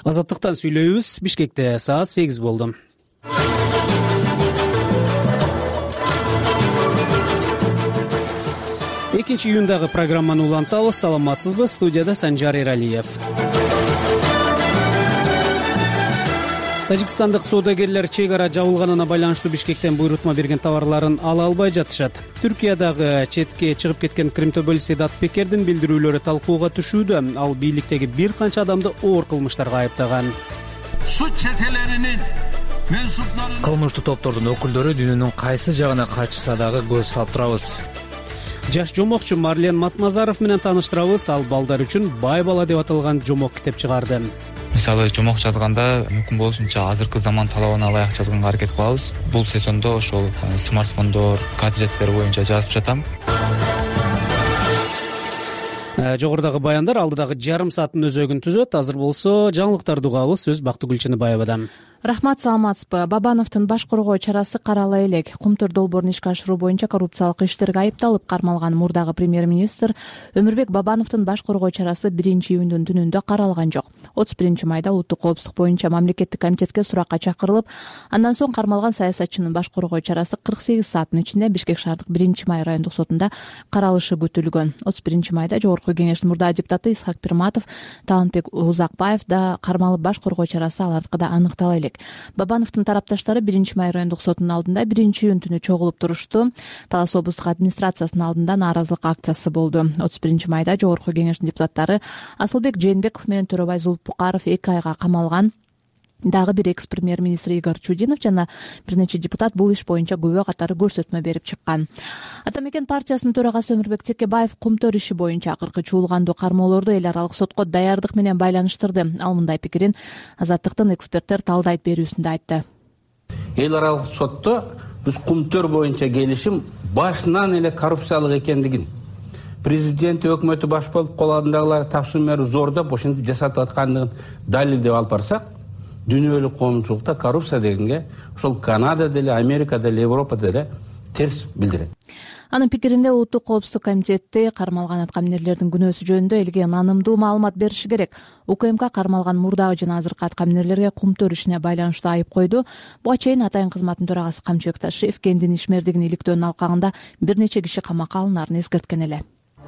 Азаттыктан сүйлөйбүз. Бишкекте саат 8 болду. Экинчи июндагы программаны улантабыз. Саламатсызбы? Студияда Санжар Эралиев. Тажикстандык соодагерлер чек ара жабылганына байланыштуу Бишкектен буйрутма берген товарларын ала албай жатышат. Түркиядагы четке чыгып кеткен Крим төбөлү Седат Пекердин билдирүүлөрү талкууга түшүүдө. Ал бийликтеги бир канча адамды оор кылмыштарга айыптаган. Suç çetelerinin mensuplarının кылмыштуу топтордун өкүлдөрү дүйнөнүн кайсы жагына качса дагы көз салып турабыз. Жаш жомокчу Марлен Матмазаров менен тааныштырабыз. Ал балдар үчүн бай бала деп аталган жомок китеп чыгарды. Мисалы жомок жазганда мүмкүн болушунча азыркы заман талабына ылайык жазганга аракет кылабыз. Бул сезондо ошол смартфондор, гаджеттер боюнча жазып жатам. Жогорудагы баяндар алдыдагы жарым сааттын өзөгүн түзөт. Азыр болсо жаңылыктарды угабыз. Сөз Бактыгүл Чыныбаевадан. Рахмат, саламатсызбы? Бабановдун баш коргоо чарасы карала элек. Кумтур долбоорун ишке ашыруу боюнча коррупциялык иштерге айыпталып кармалган мурдагы премьер-министр Өмүрбек Бабановдун баш коргоо чарасы 1-июндун түнүндө каралган жок. 31-майда улуттук коопсуздук боюнча мамлекеттик комитетке суракка чакырылып, андан соң кармалган саясатчынын баш коргоо чарасы 48 сааттын ичинде Бишкек шаардык 1-май райондук сотунда каралышы күтүлгөн. 31-майда Жогорку Кеңештин мурдагы депутаты Исхак Пирматов, Таанбек Узакбаев да кармалып баш коргоо чарасы алардыкы да аныктала элек. Бабановдун тарапташтары 1-май райондук сотунун алдында 1-июнь түнү чогулуп турушту. Талас облустук администрациясынын алдында нааразылык акциясы болду. 31-майда Жогорку Кеңештин депутаттары Асылбек Жээнбеков менен Төрөбай Зулпукаров 2 айга камалган. Дагы бир экс-премьер-министр Игорь Чудинов жана бир нече депутат бул иш боюнча күбө катары көрсөтмө берип чыккан. Ата Мекен партиясынын төрагасы Өмүрбек Текебаев Кумтөр иши боюнча акыркы чуулгандуу кармоолорду эл аралык сотко даярдык менен байланыштырды. Ал мындай пикирин Азаттыктын эксперттер талдайт берүүсүндө айтты. Эл аралык сотто биз Кумтөр боюнча келишим башынан эле коррупциялык экендигин, президент өкмөтү баш болуп колундагылар тапшырма берип зордоп ошентип жасатып аткандыгын далилдеп алып барсак, дүйнөлүк коомчулукта коррупция дегенге ошол Канада деле, Америка деле, Европа деле терс билдирет. Анын пикиринде улуттук коопсуздук комитети кармалган аткаминерлердин күнөөсү жөнүндө элге нанымдуу маалымат бериши керек. УКМК кармалган мурдагы жана азыркы аткаминерлерге Кумтөр ишине байланыштуу айып койду. Буга чейин Атайын кызматтын төрагасы Камчыбек Ташиев кендин ишмердигин иликтөөнүн алкагында бир нече киши камакка алынаарын эскерткен эле.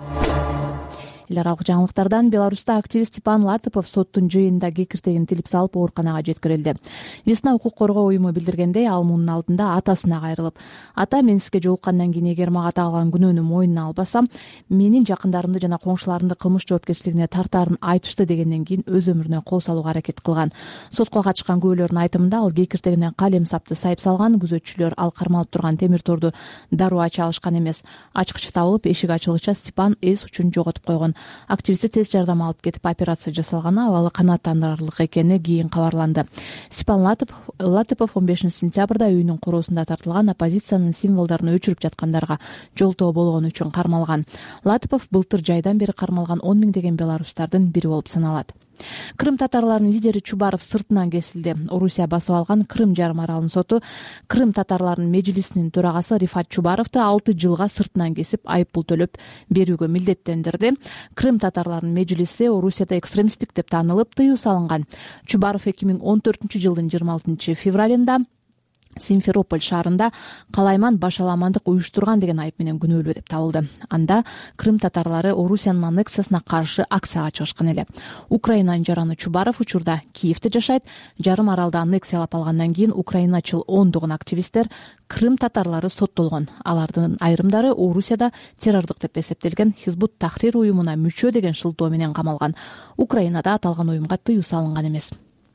Эл аралык жаңылыктардан Беларуста активист Степан Латыпов соттун жыйынында кекиртегин тилип салып ооруканага жеткирилди. Весна укук коргоо уюму билдиргендей, ал мунун алдында атасына кайрылып: "Ата, мен сизге жолуккандан кийин эгер мага тагылган күнөөнү мойнуна албасам, менин жакындарымды жана коңшуларымды кылмыш жоопкерчилигине тартаарын айтышты" дегенден кийин өз өмүрүнө кол салууга аракет кылган. Сотко катышкан күбөлөрдүн айтымында ал кекиртегинен калем сапты сайып салган. Күзөтчүлөр ал кармалып турган темир торду дароо ача алышкан эмес. Ачкычы табылып, эшик ачылгыча Степан эс учун жоготуп койгон. Активистти тез жардам алып кетип, операция жасалганы, абалы канааттандырарлык экени кийин кабарланды. Степан Латыпов 15-сентябрда үйүнүн короосунда тартылган оппозициянын символдорун өчүрүп жаткандарга жолтоо болгон үчүн кармалган. Латыпов былтыр жайдан бери кармалган 10 миңдеген беларустардын бири болуп саналат. Крым татарларынын лидери Чубаров сыртынан кесилди. Орусия басып алган Крым жарым аралынын соту Крым татарларынын межлисинин төрагасы Рифат Чубаровду 6 жылга сыртынан кесип, айыппул төлөп берүүгө милдеттендирди. Крым татарларынын межлиси Орусияда экстремисттик деп таанылып, тыюу салынган. Чубаров 2014-жылдын 26 февралында Симферополь шаарында калайман башаламандык уюштурган деген айып менен күнөөлүү деп табылды. Анда Крым татарлары Орусиянын аннексиясына каршы акцияга чыгышкан эле. Украинанын жараны Чубаров учурда Киевде жашайт. Жарым аралды аннексиялап алгандан кийин украиначыл ондогон активисттер Крым татарлары соттолгон. Алардын айрымдары Орусияда террордук деп эсептелген Хизбут Тахрир уюмуна мүчө деген шылтоо менен камалган. Украинада аталган уюмга тыюу салынган эмес.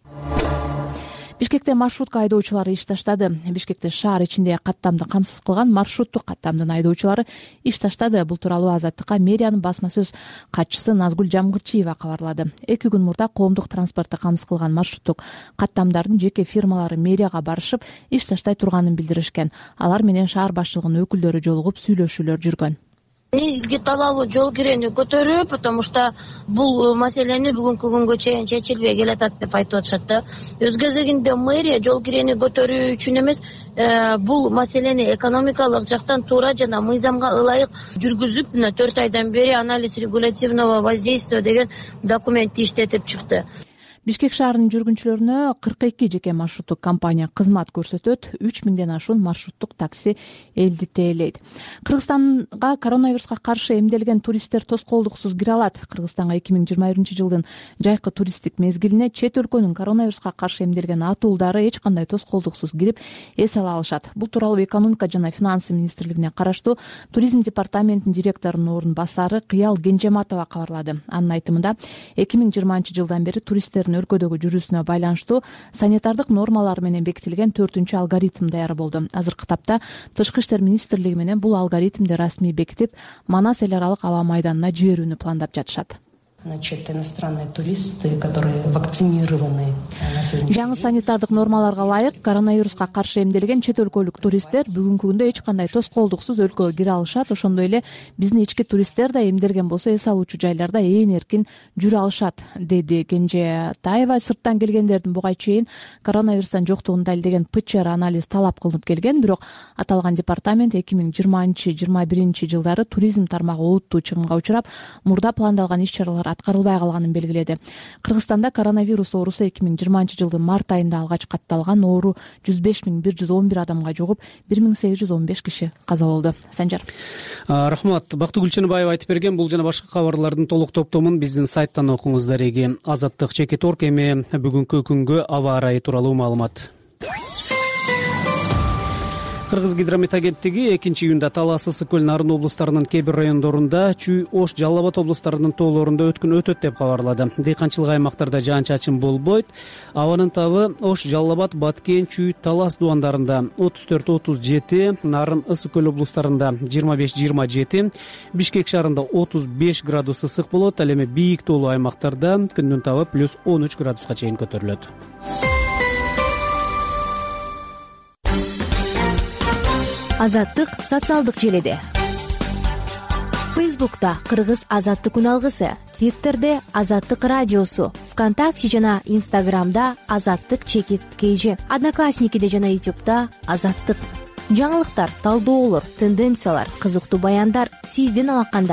Бишкекте маршрутка айдоочулары иш таштады. Бишкекте шаар ичинде каттамды камсыз кылган маршруттук каттамдын айдоочулары иш таштады. Бул тууралуу Азаттыкка мэриянын басма сөз катчысы Назгүл Жамгырчиева кабарлады. 2 күн мурда коомдук транспортто камсыз кылган маршруттук каттамдардын жеке фирмалары мэрияга барышып, иш таштай турганын билдиришкен. Алар менен шаар башчылыгынын өкүлдөрү жолугуп сүйлөшүүлөр жүргөн. Негизги талабы жол кирени көтөрүү, потому что бул маселени бүгүнкү күнгө чейин чечилбей келатат деп айтып атышат да. Өз кезегинде мэрия жол кирени көтөрүү үчүн эмес, бул маселени экономикалык жактан туура жана мыйзамга ылайык жүргүзүп, 4 айдан бери анализ регулятивного воздействия деген документти иштетип чыкты. Бишкек шаарынын жүргүнчүлөрүнө 42 жеке маршруттук компания кызмат көрсөтөт, 3000ден ашуун маршруттук такси элдитээлейт. Кыргызстанга коронавируска каршы эмделген туристтер тоскоолдуксуз кире алат. Кыргызстанга 2021-жылдын жайкы туристтик мезгилине чет өлкөнүн коронавируска каршы эмделген атуулдары эч кандай тоскоолдуксуз кирип эс ала алышат. Бул тууралуу экономика жана финансы министрлигине караштуу туризм департаментинин директорунун орун басары Кыял Кенжематова кабарлады. Анын айтымында 2020-жылдан бери туристтердин өлкөдөгү жүрүүсүнө байланыштуу санитардык нормалар менен бекитилген 4-чү алгоритм даяр болду. Азыркы тапта Тышкы иштер министрлиги менен бул алгоритмди расмий бекитип, Манас эл аралык аба майданына жиберүүнү пландап жатышат. Значит, иностранные туристы, которые вакцинированы на сегодняшний день. Жаңы санитардык нормаларга ылайык коронавируска каршы эмделген чет өлкөлүк туристтер бүгүнкү күндө эч кандай тоскоолдуксуз өлкөгө кире алышат. Ошондой эле биздин ички туристтер да эмделген болсо эс алуучу жайларда ээн эркин жүрө алышат, деди Кенжетаева. Сырттан келгендердин буга чейин коронавирустан жоктугун далилдеген ПЧР анализ талап кылынып келген, бирок аталган департамент 2020-21 жылдары туризм тармагы олуттуу чыгымга учурап, мурда пландалган иш-чаралар аткарылбай калганын белгиледи. Кыргызстанда коронавирус оорусу 2020-жылдын март айында алгач катталган. Оору 105.111 адамга жугуп, 1815 киши каза болду. Санжар. Рахмат. Бактыгүл Чыныбаева айтып берген. Бул жана башка кабарлардын толук топтомун биздин сайттан окуңуз. Дареги Азаттык Чекит.орг. Эми бүгүнкү күнгө аба ырайы тууралуу маалымат. Кыргыз гидромет агенттиги 2-июнда Талас, Ысык көл, Нарын облустарынын кээ бир райондорунда, Чүй, Ош, Жалал Абад облустарынын тоолорунда өткүн өтөт деп кабарлады. Дыйканчылык аймактарда жаан-чачын болбойт. Абанын табы Ош, Жалал Абад, Баткен, Чүй, Талас дубандарында 34-37, Нарын, Ысык көл облустарында 25-27, Бишкек шаарында 35 градус ысык болот. Ал эми бийик тоолуу аймактарда күндүн табы плюс 13 градуска чейин көтөрүлөт. Азаттык социалдык желиде. Фейсбукта Кыргыз Азаттык үналгысы, Твиттерде Азаттык радиосу, ВКонтакте жана Инстаграмда Азаттык Чекит КЖ, Одноклассникиде жана Ютубта Азаттык. Жаңылыктар, талдоолор, тенденциялар, кызыктуу баяндар сиздин алаканда.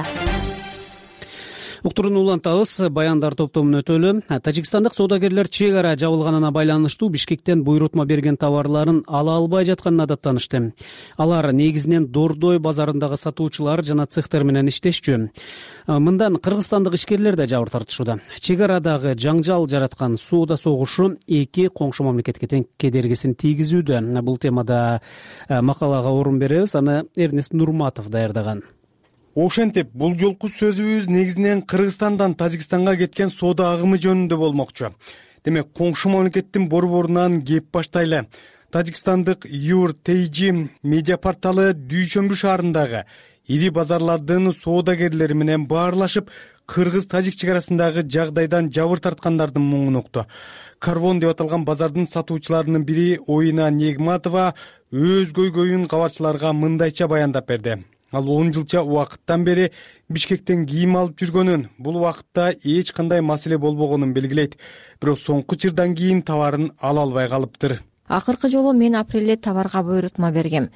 Уктурууну улантабыз. Баяндар топтомун өтөлү. Тажикстандык соодагерлер чек ара жабылганына байланыштуу Бишкектен буйрутма берген товарларын ала албай жатканына даттанышты. Алар негизинен Дордой базарындагы сатуучулар жана цехтер менен иштешчү. Мындан кыргызстандык ишкерлер да жабыр тартышууда. Чек арадагы жаңжал жараткан соода согушу эки коңшу мамлекетке тең кедергисин тийгизүүдө. Бул темада макалага орун беребиз. Аны Эрнест Нурматов даярдаган. Ошентип, бул жолку сөзүбүз негизинен Кыргызстандан Тажикстанга кеткен соода агымы жөнүндө болмокчу. Демек, коңшу мамлекеттин борборунан кеп баштайлы. Тажикстандык Юр-Тейджи медиа порталы Дүйшөмбү шаарындагы ири базарлардын соодагерлери менен баарлашып, Кыргыз-Тажик чек арасындагы жагдайдан жабыр тарткандардын муңун укту. Карвон деп аталган базардын сатуучуларынын бири Оюна Негматова өз көйгөйүн кабарчыларга мындайча баяндап берди. Ал 10 жылча убакыттан бери Бишкектен кийим алып жүргөнүн, бул убакытта эч кандай маселе болбогонун белгилейт. Бирок соңку чырдан кийин товарын ала албай калыптыр. Акыркы жолу мен апрелде товарга буйрутма бергем.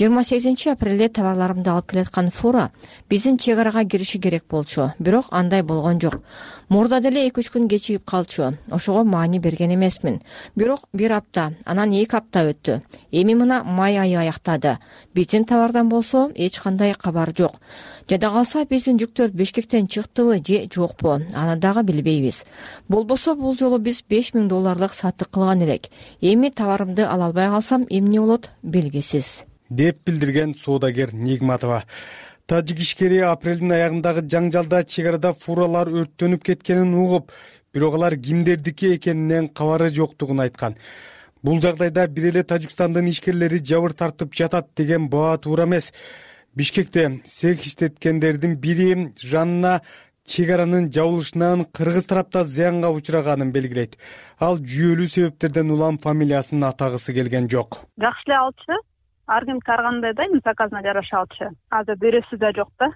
28 апрелде товарларымды алып келаткан фура биздин чек арага кириши керек болчу, бирок андай болгон жок. Мурда деле 2-3 күн кечигип калчу. Ошого маани берген эмесмин. Бирок 1 апта, анан 2 апта өттү. Эми мына май айы аяктады. Биздин товардан болсо эч кандай кабар жок. Жада калса биздин жүктөр Бишкектен чыктыбы же жокпу, аны дагы билбейбиз. Болбосо бул жолу биз $5,000 сатык кылган элек. Эми товарымды ала албай калсам эмне болот белгисиз, деп билдирген соодагер Негматова. Тажик ишкери апрелдин аягындагы жаңжалда чек арада фуралар өрттөнүп кеткенин угуп, бирок алар кимдердики экенинен кабары жоктугун айткан. Бул жагдайда бир эле Тажикстандын ишкерлери жабыр тартып жатат деген баа туура эмес. Бишкекте цех иштеткендердин бири жанына чек аранын жабылышынан кыргыз тарапта зыянга учураганын белгилейт. Ал жүйөлүү себептерден улам фамилиясын атагысы келген жок. Жакшы эле алчу. Ар ким каргандай да, заказына жараша алчу. Азыр бирөөсү да жок да.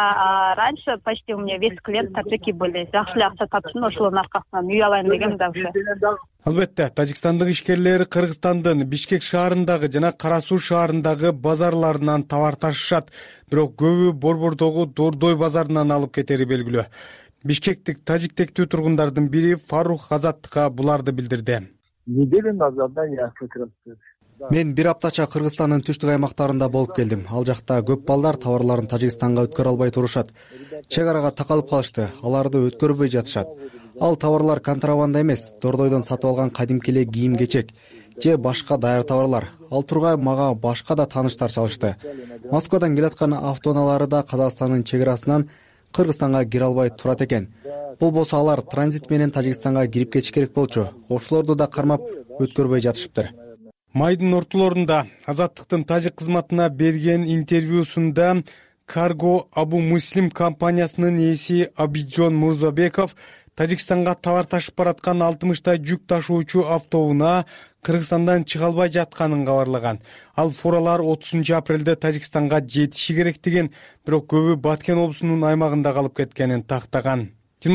Раньше почти у меня весь клиент таджики были. Жакшы эле акча таптым, ошолордун аркасынан үй алайын дегем да уже. Албетте, Тажикстандык ишкерлер Кыргызстандын Бишкек шаарындагы жана Кара Суу шаарындагы базарларынан товар ташышат. Бирок көбү борбордогу Дордой базарынан алып кетери белгилүү. бишкектик тажик тектүү тургундардын бири Фарух Азаттыкка буларды билдирди. Неделю назад я прекрасно. Мен бир аптача Кыргызстандын түштүк аймактарында болуп келдим. Ал жакта көп балдар товарларын Тажикстанга өткөрө албай турушат. Чек арага такалып калышты. Аларды өткөрбөй жатышат. Ал товарлар контрабанда эмес, дордойдон сатып алган кадимки эле кийим-кечек же башка даяр товарлар. Ал тургай мага башка да тааныштар чалышты. Москвадан келаткан автоунаалары да Казакстандын чек арасынан Кыргызстанга кире албай турат экен. Бул болсо алар транзит менен Тажикстанга кирип кетиш керек болчу. Ошолорду да кармап өткөрбөй жатышыптыр. Майдын ортолорунда Азаттыктын тажик кызматына берген интервьюсунда Cargo Abu Muslim компаниясынын ээси Абиджон Мурзабеков Тажикстанга товар ташып бараткан 60 жүк ташуучу автоунаа Кыргызстандан чыга албай жатканын кабарлаган. Ал фуралар 30 апрелде Тажикстанга жетиши керектигин, бирок көбү Баткен облусунун аймагында калып кеткенин тактаган.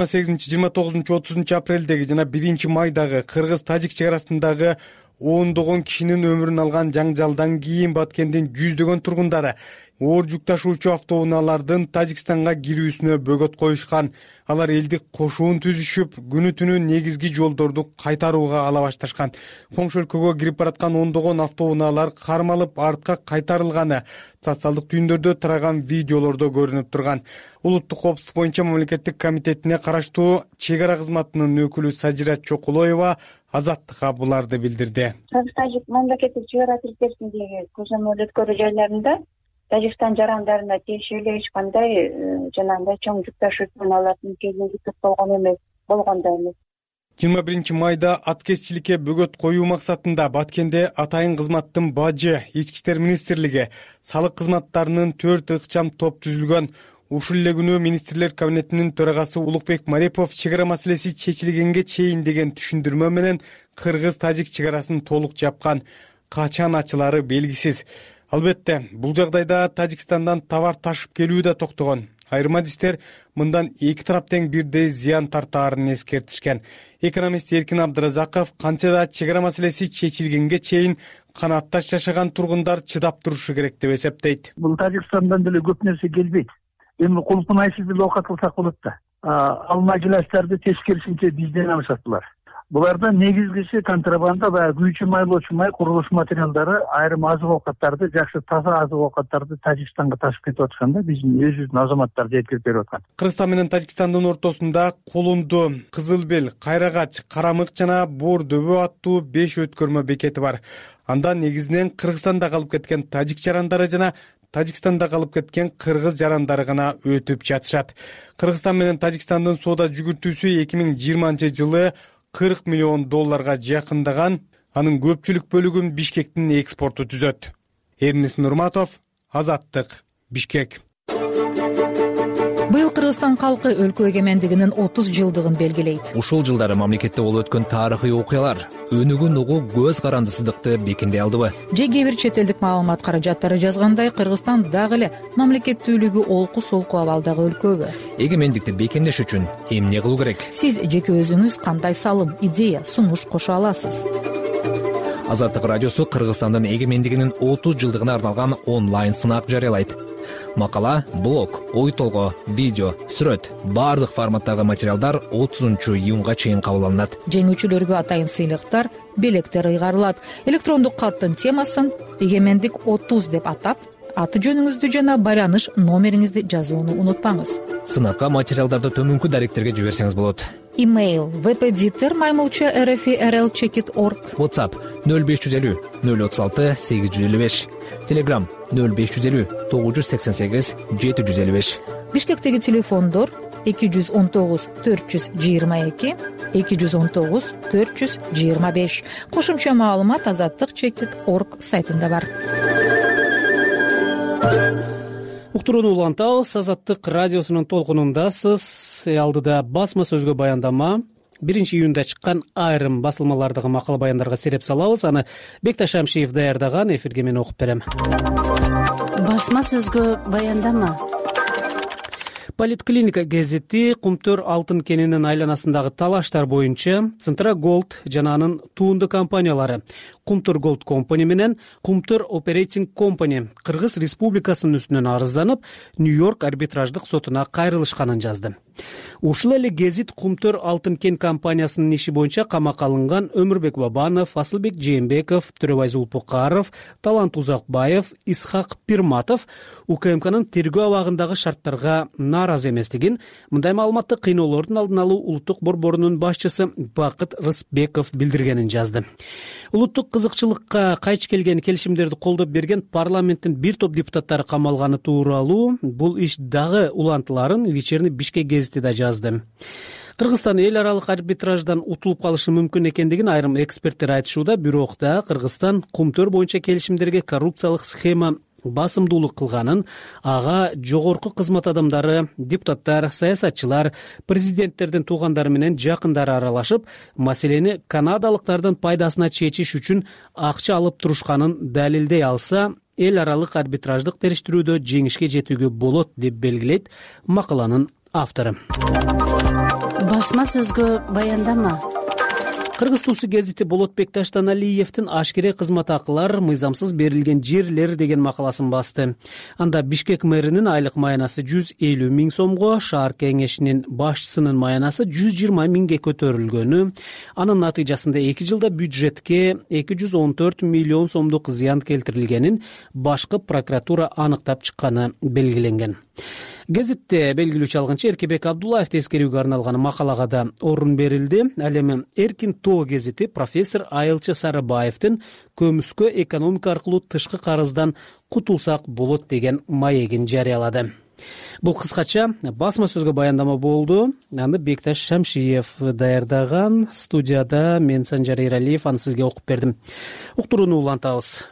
28-29-30 апрелдеги жана 1 майдагы Кыргыз-Тажик чек арасындагы ондогон кишинин өмүрүн алган жаңжалдан кийин Баткендин жүздөгөн тургундары оор жүк ташуучу автоунаалардын Тажикстанга кирүүсүнө бөгөт коюшкан. Алар элдик кошуун түзүшүп, күнү түнү негизги жолдорду кайтарууга ала башташкан. Коңшу өлкөгө кирип бараткан ондогон автоунаалар кармалып артка кайтарылганы социалдык түйүндөрдө тараган видеолордо көрүнүп турган. Улуттук коопсуздук боюнча мамлекеттик комитетине караштуу чек ара кызматынын өкүлү Сажира Чокулоева Азаттыкка буларды билдирди. Кыргыз-Тажик мамлекеттик чек ара тиркерсиндеги көзөмөл өткөрүү жайларында Тажикстан жарандарына тиешелүү эч кандай жанагындай чоң жүк ташуучулардын келиги болгон эмес, болгондо эмес. 21 майда аткезчиликке бөгөт коюу максатында Баткенде атайын кызматтын бажы Ички иштер министрлиги салык кызматтарынын 4 ыкчам топ түзүлгөн. Ушул эле күнү министрлер кабинетинин төрагасы Улукбек Марипов чек ара маселеси чечилгенге чейин деген түшүндүрмө менен Кыргыз-Тажик чек арасын толук жапкан. Качан ачылары белгисиз. Албетте, бул жагдайда Тажикстандан товар ташып келүү да токтогон. Айрым адистер мындан эки тарап тең бирдей зыян тартаарын эскертишкен. Экономист Эркин Абдыразаков кантсе да чек ара маселеси чечилгенге чейин канатташ жашаган тургундар чыдап турушу керек деп эсептейт. Бул Тажикстандан деле көп нерсе келбейт. Эми кулпунайсыз деле окат кылсак болот да. Алма жилаштарды тескерисинче бизден алышат булар. Буларда негизгиси контрабанда баягы күйчү майлоочу май, курулуш материалдары, айрым азык оокаттарды, жакшы таза азык оокаттарды Тажикстанга ташып кетип атканда биздин өзүбүздүн азаматтар жеткирип берип аткан. Кыргызстан менен Тажикстандын ортосунда Кулунду, Кызылбел, Кайрагач, Карамык жана Бор дөбө аттуу 5 өткөрмө бекети бар. Анда негизинен Кыргызстанда калып кеткен тажик жарандары жана Тажикстанда калып кеткен кыргыз жарандары гана өтүп жатышат. Кыргызстан менен Тажикстандын соода жүгүртүүсү 2020 жылы $40 миллион жакындаган, анын көпчүлүк бөлүгүн Бишкектин экспорту түзөт. Эрмис Нурматов, Азаттык, Бишкек. Быйыл Кыргызстан калкы өлкө эгемендигинин 30 жылдыгын белгилейт. Ушул жылдары мамлекетте болуп өткөн тарыхый окуялар өнүгүүн угуу көз карандысыздыкты бекемдей алдыбы? Же кээ бир чет элдик маалымат каражаттары жазгандай, Кыргызстан дагы эле мамлекеттүүлүгү олку-солку абалдагы өлкөбү? Эгемендикти бекемдеш үчүн эмне кылуу керек? Сиз жеке өзүңүз кандай салым, идея, сунуш кошо аласыз? Азаттык радиосу Кыргызстандын эгемендигинин 30 жылдыгына арналган онлайн сынак жарыялайт. Макала, блог, ой толгоо, видео, сүрөт, баардык форматтагы материалдар 30-июнга чейин кабыл алынат. Жеңүүчүлөргө атайын сыйлыктар, белектер ыйгарылат. Электрондук каттын темасын эгемендик 30 деп атап, аты жөнүңүздү жана байланыш номериңизди жазууну унутпаңыз. Сынакка материалдарды төмөнкү даректерге жиберсеңиз болот. Имейл vpditer@rlchekit.org. WhatsApp 0550 036 855. Telegram 0550 988 755. Бишкектеги телефондор 219 422 219 425. Кошумча маалымат azattikchekit.org сайтында бар. Уктурууну улантабыз. Азаттык радиосунун толкунундасыз. Алдыда басма сөзгө баяндама 1 июнда чыккан айрым басылмалардагы макала баяндарга сереп салабыз. Аны Бекташ Амшиев даярдаган, эфирге мен окуп берем. Басма сөзгө баяндама. Политклиника гезити Кумтөр алтын кенинин айланасындагы талаштар боюнча Центра Голд жана анын туунду компаниялары Кумтөр Голд Компани менен Кумтөр Оперейтинг Компани Кыргыз Республикасынын үстүнөн арызданып, Нью-Йорк арбитраждык сотуна кайрылышканын жазды. Ушул эле гезит Кумтөр алтын кен компаниясынын иши боюнча камакка алынган Өмүрбек Бабанов, Асылбек Жээнбеков, Төрөбай Зулпукаров, Талант Узакбаев, Исхак Пирматов УКМКнын тергөө абагындагы шарттарга нааразы эместигин, мындай маалыматты кыйноолордун алдын алуу улуттук борборунун башчысы Бакыт Рысбеков билдиргенин жазды. Улуттук кызыкчылыкка кайчы келген келишимдерди колдоп берген парламенттин бир топ депутаттары камалганы тууралуу бул иш дагы улантыларын Вечерний Бишкек гезити да жазды. Кыргызстан эл аралык арбитраждан утулуп калышы мүмкүн экендигин айрым эксперттер айтышууда, бирок да Кыргызстан Кумтөр боюнча келишимдерге коррупциялык схема басымдуулук кылганын, ага жогорку кызмат адамдары, депутаттар, саясатчылар, президенттердин туугандары менен жакындары аралашып, маселени канадалыктардын пайдасына чечиш үчүн акча алып турушканын далилдей алса, эл аралык арбитраждык териштирүүдө жеңишке жетүүгө болот деп белгилейт макаланын автору. Басма сөзгө баяндама. Кыргыз туусу гезити Болотбек Таштаналиевдин ашкере кызмат акылар мыйзамсыз берилген жерлер деген макаласын басты. Анда Бишкек мэринин айлык маянасы 150 000 сомго, шаар кеңешинин башчысынын маянасы 120 000ге көтөрүлгөнү, анын натыйжасында 2 жылда бюджетке 214 миллион сомдук зыян келтирилгенин башкы прокуратура аныктап чыкканы белгиленген. Гезитте белгилүүчү алгынчы Эркебек Абдуллаев эскерүүгө арналган макалага да орун берилди. Ал эми Эркин Тоо гезити профессор Айылчы Сарыбаевдин көмүскө экономика аркылуу тышкы карыздан кутулсак болот деген маегин жарыялады. Бул кыскача басма сөзгө баяндама болду. Аны Бекташ Шамшиев даярдаган. Студияда мен Санжар Эралиев аны сизге окуп бердим. Уктурууну улантабыз.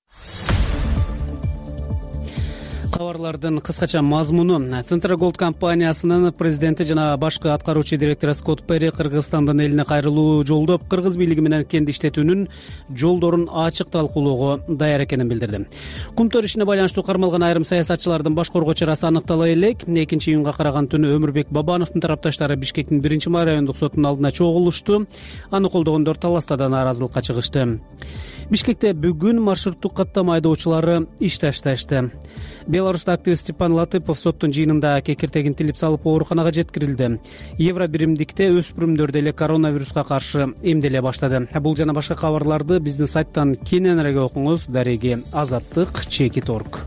Кабарлардын кыскача мазмуну: Центра Голд компаниясынын президенти жана башкы аткаруучу директору Скотт Перри Кыргызстандын элине кайрылуу жолдоп, кыргыз бийлиги менен кенди иштетүүнүн жолдорун ачык талкуулоого даяр экенин билдирди. Кумтөр ишине байланыштуу кармалган айрым саясатчылардын башкоргоо чарасы аныктала элек. 2-июнга караган түнү Өмүрбек Бабановдун тарапташтары Бишкектин 1-май райондук сотунун алдына чогулушту. Аны колдогондор таласта да нааразылыкка чыгышты. Бишкекте бүгүн маршруттук каттам айдоочулары иш ташташты. Беларуста активист Степан Латыпов соттун жыйынында кекиртегин тилип салып ооруканага жеткирилди. Евро биримдикте өспүрүмдөр деле коронавируска каршы эмделе баштады. Бул жана башка кабарларды биздин сайттан кененирээк окуңуз. Дареги Азаттык.org.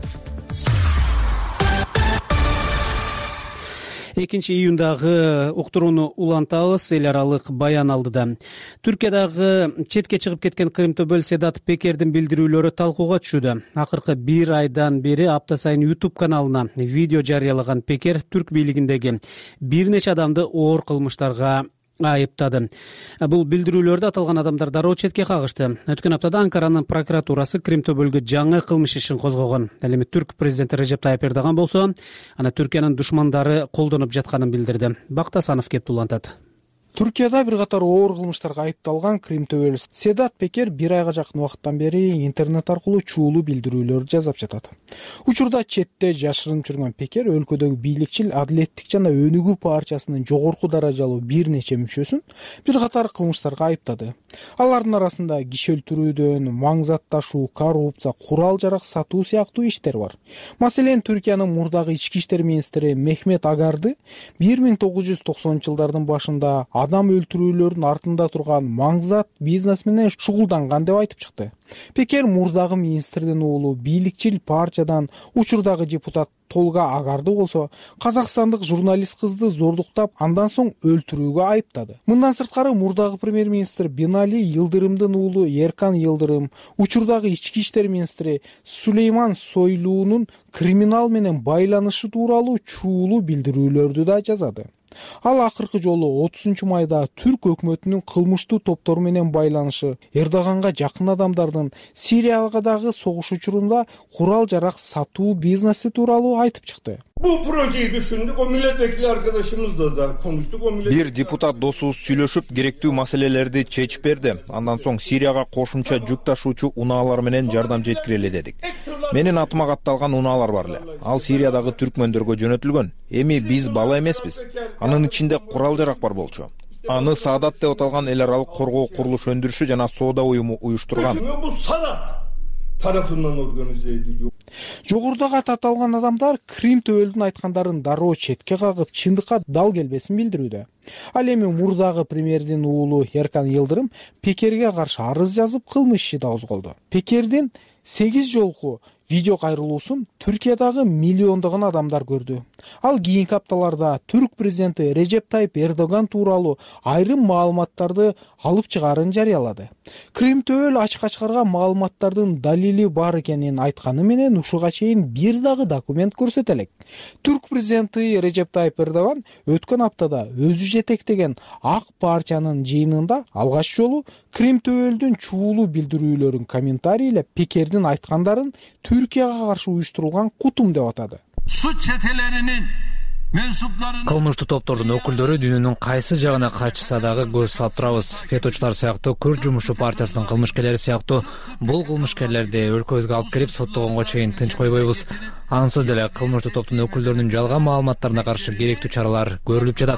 2-июндагы уктурууну улантабыз. Эл аралык баян алдыда Түркиядагы четке чыгып кеткен Кримтөбөл Седат Пекердин билдирүүлөрү талкууга түшүүдө. Акыркы 1 айдан бери апта сайын YouTube каналына видео жарыялаган Пекер түрк бийлигиндеги бир нече адамды оор кылмыштарга айыптады. Бул билдирүүлөрдө аталган адамдар дароо четке кагышты. Өткөн аптада Анкаранын прокуратурасы Кримтөбөлгө жаңы кылмыш ишин козгогон. Ал эми түрк президенти Режеп Тайып Эрдоган болсо, аны Түркиянын душмандары колдонуп жатканын билдирди. Бактасанов кеп улантат. Түркияда бир катар оор кылмыштарга айыпталган Кримтөбөл Седат Пекер 1 айга жакын убакыттан бери интернет аркылуу чуулуу билдирүүлөр жасап жатат. Учурда четте жашырынып жүргөн Пекер өлкөдөгү бийликчил, адилеттик жана өнүгүү партиясынын жогорку даражалуу бир нече мүчөсүн бир катар кылмыштарга айыптады. Алардын арасында киши өлтүрүүдөн, маң зат ташуу, коррупция, курал жарак сатуу сыяктуу иштер бар. Маселен, Түркиянын мурдагы ички иштер министри Мехмет Агарды 1990-жылдардын башында адам өлтүрүүлөрдүн артында турган маңзат бизнес менен шугулданган деп айтып чыкты. Пекер мурдагы министрдин уулу бийликчил партиядан учурдагы депутат Толга Агарды болсо, казакстандык журналист кызды зордуктап, андан соң өлтүрүүгө айыптады. Мындан сырткары мурдагы премьер-министр Бинали Йылдырымдын уулу Эркан Йылдырым, учурдагы ички иштер министри Сулейман Сойлуунун криминал менен байланышы тууралуу чуулуу билдирүүлөрдү да жазады. Ал акыркы жолу 30-майда түрк өкмөтүнүн кылмыштуу топтору менен байланышы, Эрдоганга жакын адамдардын Сириядагы согуш учурунда курал жарак сатуу бизнеси тууралуу айтып чыкты. Bu projeyi düşündük. O milletvekili arkadaşımızla da konuştuk. Бир депутат досубуз сүйлөшүп, керектүү маселелерди чечип берди. Андан соң Сирияга кошумча жүк ташуучу унаалар менен жардам жеткирели дедик. Менин атыма катталган унаалар бар эле. Ал Сириядагы түркмөндөргө жөнөтүлгөн. Эми биз бала эмеспиз. Анын ичинде курал-жарак бар болчу. Аны Саадат деп аталган эл аралык коргоо курулуш өндүрүшү жана соода уюму уюштурган. Bu Sadat tarafından organize ediliyor. Жогорудагы аталган адамдар Крим төбөлдүн айткандарын дароо четке кагып, чындыкка дал келбесин билдирүүдө. Ал эми мурдагы премьердин уулу Эркан Йылдырым Пекерге каршы арыз жазып, кылмыш иши да козголду. Пекердин 8 жолку видео кайрылуусун Түркиядагы миллиондогон адамдар көрдү. Ал кийинки апталарда түрк президенти Режеп Тайып Эрдоган тууралуу айрым маалыматтарды алып чыгаарын жарыялады. Крим төбөл ачык ачкарга маалыматтардын далили бар экенин айтканы менен ушуга чейин бир дагы документ көрсөтө элек. Түрк президенти Режеп Тайып Эрдоган өткөн аптада өзү жетектеген ак партиянын жыйынында алгач жолу Крим төбөлдүн чуулуу билдирүүлөрүн комментарийлеп Пекердин айткандарын Türkiye'ye karşı uyuşturulgan kutum деп атады. Suç çetelerinin mensuplarının Кылмыштуу топтордун өкүлдөрү дүйнөнүн кайсы жагына качса дагы көз салып турабыз. Феточулар сыяктуу, Күрд жумушчу партиясынын кылмышкерлери сыяктуу бул кылмышкерлерди өлкөбүзгө алып кирип соттогонго чейин тынч койбойбуз. Ансыз деле кылмыштуу топтун өкүлдөрүнүн жалган маалыматтарына каршы керектүү чаралар көрүлүп жатат.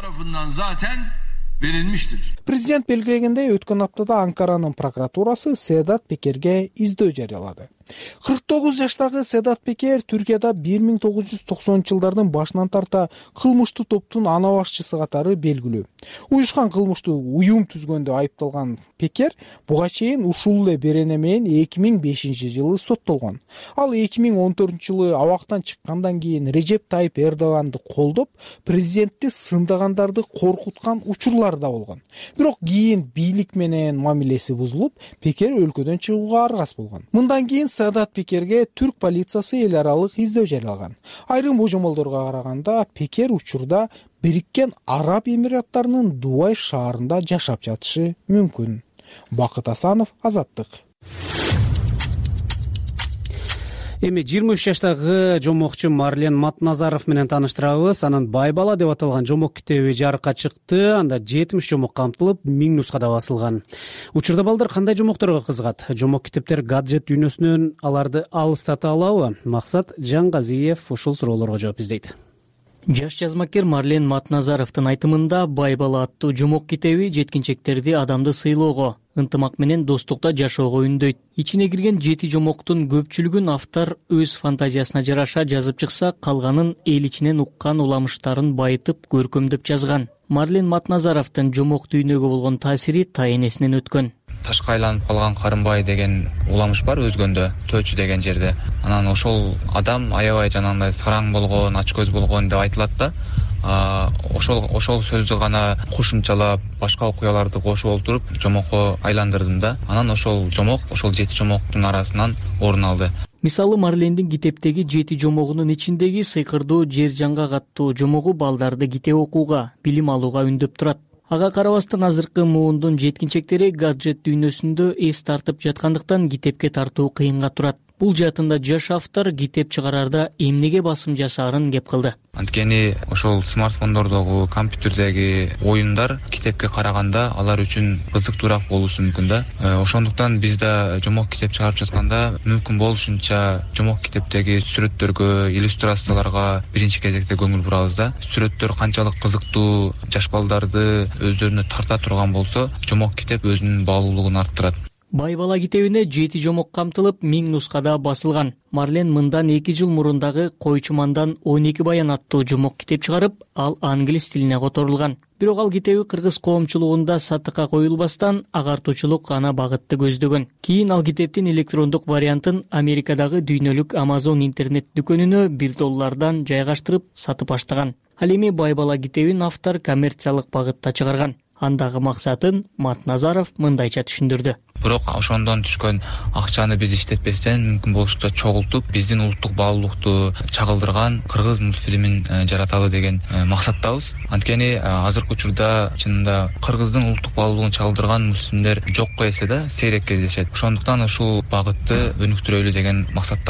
Президент белгилегендей, өткөн аптада Анкаранын прокуратурасы Саадат Пекерге издөө жарыялады. 49 жаштагы Саадат Пекер Түркияда 1990-жылдардын башынан тарта кылмыштуу топтун ана башчысы катары белгилүү. Уюшкан кылмыштуу уюм түзгөндө айыпталган Пекер буга чейин ушул эле берене менен 2005-жылы соттолгон. Ал 2014-жылы абактан чыккандан кийин Режеп Тайып Эрдоганды колдоп, президентти сындагандарды коркуткан учурлар да болгон. Бирок кийин бийлик менен мамилеси бузулуп, Пекер өлкөдөн чыгууга аргас болгон. Мындан кийин Саадат Пекерге түрк полициясы эл аралык издөө жарыялаган. Айрым божомолдорго караганда Пекер учурда Бириккен Араб Эмираттарынын Дубай шаарында жашап жатышы мүмкүн. Бакыт Асанов, Азаттык. Эми 23 жаштагы жомокчу Марлен Матназаров менен тааныштырабыз. Анын Бай бала деп аталган жомок китеби жарыкка чыкты. Анда 70 жомок камтылып, 1000 нускада басылган. Учурда балдар кандай жомокторго кызыгат? Жомок китептер гаджет дүйнөсүнөн аларды алыстата алабы? Максат Жаңгазиев ушул суроолорго жооп издейт. Жаш жазмакер Марлен Матназаровдун айтымында Бай бала аттуу жомок китеби жеткинчектерди адамды сыйлоого, ынтымак менен достукта жашоого үндөйт. Ичине кирген 7 жомоктун көпчүлүгүн автор өз фантазиясына жараша жазып чыкса, калганын эл ичинен уккан уламыштарын байытып, көркөмдөп жазган. Марлен Матназаровдун жомок дүйнөгө болгон таасири тайэнесинен өткөн. Ташка айланып калган Карымбай деген уламыш бар өзгөндө, Төөчү деген жерде. Анан ошол адам аябай жанагындай сараң болгон, ачкөз болгон деп айтылат да. Ошол сөздү гана кошумчалап, башка окуяларды кошуп олтуруп жомокко айландырдым да. Анан ошол жомок, ошол 7 жомоктун арасынан орун алды. Мисалы Марлендин китептеги 7 жомогунун ичиндеги Сыйкырдуу жер жаңгак аттуу жомогу балдарды китеп окууга, билим алууга үндөп турат. Ага карабастан азыркы муундун жеткинчектери гаджет дүйнөсүндө эс тартып жаткандыктан китепке тартуу кыйынга турат. Бул жаатында жаш автор китеп чыгарарда эмнеге басым жасаарын кеп кылды. Анткени ошол смартфондордогу, компьютердеги оюндар китепке караганда алар үчүн кызыктуураак болушу мүмкүн да. Ошондуктан биз да жомок китеп чыгарып жатканда мүмкүн болушунча жомок китептеги сүрөттөргө, иллюстрацияларга биринчи кезекте көңүл бурабыз да. Сүрөттөр канчалык кызыктуу, жаш балдарды өздөрүнө тарта турган болсо, жомок китеп өзүнүн баалуулугун арттырат. Бай бала китебине 7 жомок камтылып, 1000 нускада басылган. Марлен мындан 2 жыл мурун Койчумандан 12 баян аттуу жомок китеп чыгарып, ал англис тилине которулган. Бирок ал китеби кыргыз коомчулугунда сатыкка коюлбастан агартуучулук ана багытты көздөгөн. Кийин ал китептин электрондук вариантын Америкадагы дүйнөлүк Amazon интернет дүкөнүнө $1 жайгаштырып сатып баштаган. Ал эми Бай бала китебин автор коммерциялык багытта чыгарган. Андагы максатын Матназаров мындайча түшүндүрдү. Бирок ошондон түшкөн акчаны биз иштетпестен мүмкүн болушунча чогултуп, биздин улуттук баалуулукту чагылдырган кыргыз мультфильмин жараталы деген максаттабыз. Анткени азыркы учурда чынында кыргыздын улуттук баалуулугун чагылдырган мультфильмдер жокко эсе да, сейрек кездешет. Ошондуктан ушул багытты өнүктүрөлү деген максаттабыз.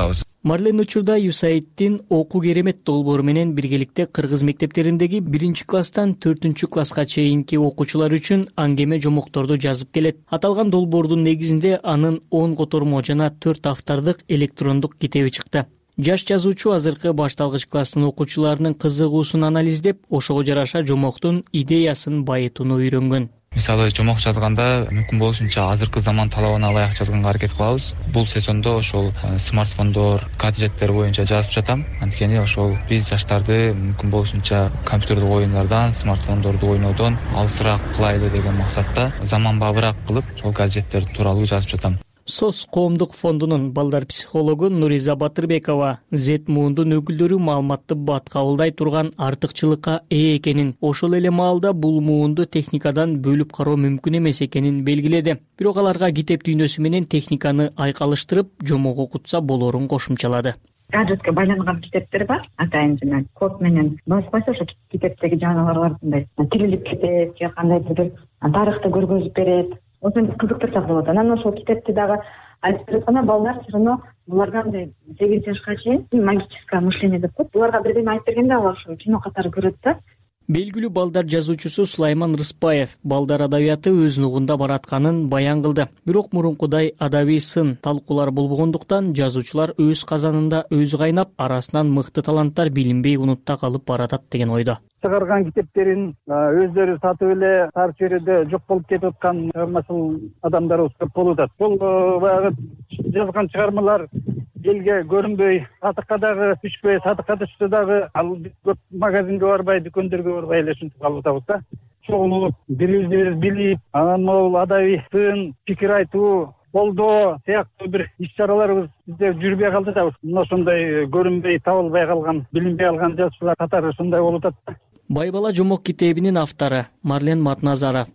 Марлен учурда USAIDтин окуу керемет долбоору менен биргеликте кыргыз мектептериндеги 1-класстан 4-класска чейинки окуучулар үчүн аңгеме жомокторду жазып келет. Аталган долбоордун негизинде анын 10 котормо жана 4 автордук электрондук китеби чыкты. Жаш жазуучу азыркы башталгыч класстын окуучуларынын кызыгуусун анализдеп, ошого жараша жомоктун идеясын байытууну үйрөнгөн. Мисалы жомок жазганда мүмкүн болушунча азыркы заман талабына ылайык жазганга аракет кылабыз. Бул сезондо ошол смартфондор, гаджеттер боюнча жазып жатам. Анткени ошол биз жаштарды мүмкүн болушунча компьютердик оюндардан, смартфондорду ойноодон алысыраак кылайлы деген максатта заманбапыраак кылып, ошол гаджеттер тууралуу жазып жатам. СОС коомдук фондунун балдар психологу Нуриза Батырбекова Z-муундун өкүлдөрү маалыматты бат кабылдай турган артыкчылыкка ээ экенин, ошол эле маалда бул муунду техникадан бөлүп кароо мүмкүн эмес экенин белгиледи. Бирок аларга китеп дүйнөсү менен техниканы айкалыштырып, жомок окутса болорун кошумчалады. Гаджетке байланган китептер бар, атайын жана код менен басып койсо ошо китептеги жаныбарлардындай тирилип кетет же кандайдыр бир тарыхты көргөзүп берет. Ошентип кызыктырсак болот. Анан ошол китепти дагы айтып жатканда балдар все равно булардан 8 жашка чейин магическое мышление деп коет. Буларга бирдеме айтып бергенде алар ошо кино катары көрөт да. Белгилүү балдар жазуучусу Сулайман Рыспаев балдар адабияты өз нугунда баратканын баян кылды. Бирок мурункудай адабий сын, талкуулар болбогондуктан жазуучулар өз казанында өзү кайнап, арасынан мыкты таланттар билинбей унутта калып баратат деген ойдо. Чыгарган китептерин өздөрү сатып эле тар чөйрөдө жок болуп кетип аткан чыгармачыл адамдарыбыз көп болуп атат. Бул баягы жазган чыгармалар элге көрүнбөй, сатыкка дагы түшпөй, сатыкка түшсө дагы ал көп магазинге барбай, дүкөндөргө барбай эле ушинтип калып атабыз да. Чогулуп, бири-бирибиз билип, анан могул адабий сын, пикир айтуу, колдоо сыяктуу бир иш-чараларыбыз бизде жүрбөй калды да. Ошондой көрүнбөй, табылбай калган, билинбей калган жазуучулар катары ушундай болуп атат. Байбала жомок китебинин автору Марлен Матназаров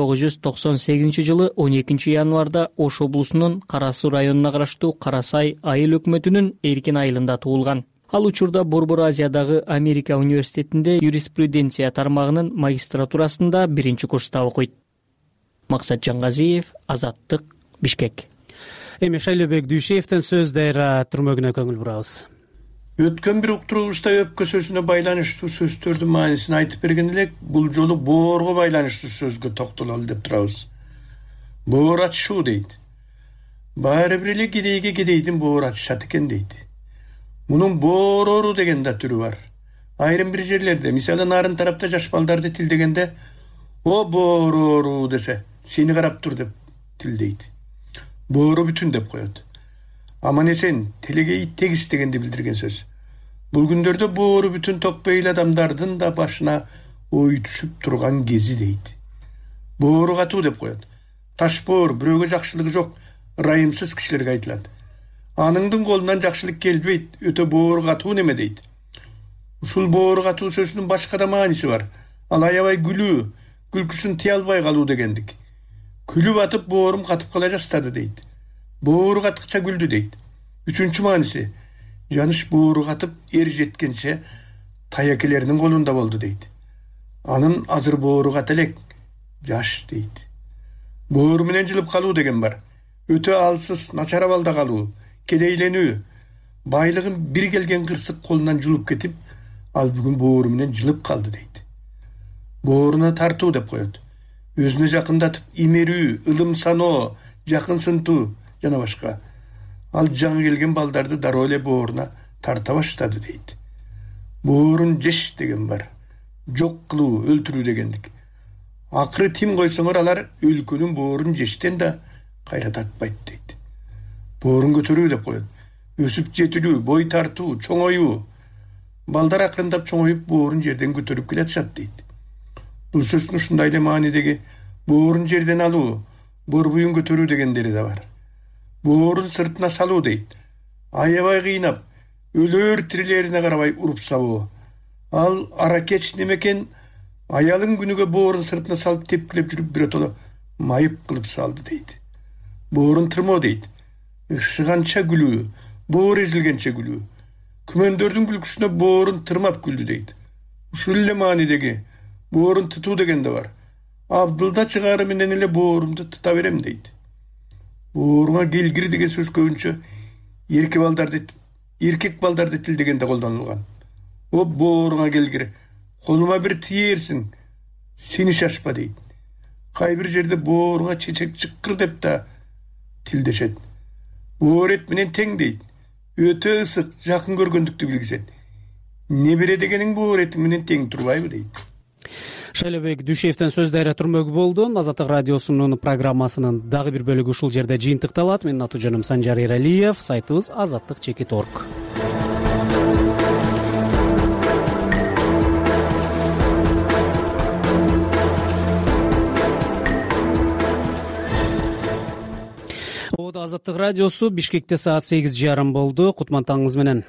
1998 жылы 12 январда Ош облусунун Кара Суу районуна караштуу Кара Сай айыл өкмөтүнүн Эркин айылында туулган. Ал учурда Борбор Азиядагы Америка университетинде юриспруденция тармагынын магистратурасында 1-курста окуйт. Максат Жангазиев, Азаттык, Бишкек. Эми Шайлебек Дүйшеевдин сөздөр түрмөгүнө көңүл бурабыз. Өткөн бир уктуруубузда өпкө сөзүнө байланыштуу сөздөрдүн маанисин айтып берген элек, бул жолу боорго байланыштуу сөзгө токтололу деп турабыз. Боор ачышуу дейт. Баары бир эле кедейге кедейдин боор ачышат экен дейт. Мунун боорору деген да түрү бар. Айрым бир жерлерде, мисалы нарын тарапта жаш балдарды тилдегенде, о боорору десе, сени карап тур деп тилдейт. Боору бүтүн деп коет. Аман эсен, телегей тегис дегенди билдирген сөз. Бул күндөрдө боору бүтүн токпейл адамдардын да башына ой түшүп турган кези дейт. Боору катуу деп коет. Таш боор бирөөгө жакшылыгы жок, ырайымсыз кишилерге айтылат. Аныңдын колунан жакшылык келбейт, өтө боору катуу неме дейт. Ушул боору катуу сөзүнүн башка да мааниси бар. Ал аябай күлүү, күлкүсүн тыя албай калуу дегендик. Күлүп атып боорум катып кала жастады дейт. Боору каткыча күлдү дейт. Үчүнчү мааниси, жаныш боору катып эр жеткенче таякелеринин колунда болду дейт. Анын азыр боору ката элек, жаш дейт. Боору менен жылып калуу деген бар. Өтө алсыз, начар абалда калуу, кедейленүү, байлыгын бир келген кырсык колунан жулуп кетип, ал бүгүн боору менен жылып калды дейт. Бооруна тартуу деп коет. Өзүнө жакындатып имерүү, ылым саноо, жакын сынтуу жана башка. Ал жаңы келген балдарды дароо эле бооруна тарта баштады дейт. Боорун жеш деген бар. Жок кылуу, өлтүрүү дегендик. Акыры тим койсоңор алар өлкөнүн боорун жештен да кайра тартпайт дейт. Боорун көтөрүү деп коет. Өсүп жетилүү, бой тартуу, чоңоюу. Балдар акырындап чоңоюп боорун жерден көтөрүп келатышат дейт. Бул сөздүн ушундай эле маанидеги боорун жерден алуу, борбуюн көтөрүү дегендери да бар. Боорун сыртына салуу дейт. Аябай кыйнап, өлөр тирилерине карабай уруп сабоо. Ал аракеч немекен, аялын күнүгө боорун сыртына салып тепкилеп жүрүп биротоло майып кылып салды дейт. Боорун тырмоо дейт. Ышыганча күлүү, боор эзилгенче күлүү. Күмөндөрдүн күлкүсүнө боорун тырмап күлдү дейт. Ушул эле маанидеги боорун тытуу деген да бар. Абдылда чыгаары менен эле боорумду тыта берем дейт. Бооруңа келгир деген сөз көбүнчө эрке балдарды эркек балдарды тилдегенде колдонулган. О бооруңа келгире, колума бир тиерсиң, сени шашпа дейт. Кай бир жерде бооруңа чечек чыккыр деп да тилдешет. Боор эт менен тең дейт. Өтө ысык, жакын көргөндүктү билгизет. Небере дегениң боор эти менен тең турбайбы дейт. Шайлебек Дүйшеевден сөз дайра турмөк болду. Азаттык радиосунун программасынын дагы бир бөлүгү ушул жерде жыйынтыкталат. Менин аты жөнүм Санжар Эралиев. Сайтыбыз azаттык.org. Азаттык радиосу Бишкекте саат 8:30 болду. Кутман таңыңыз менен.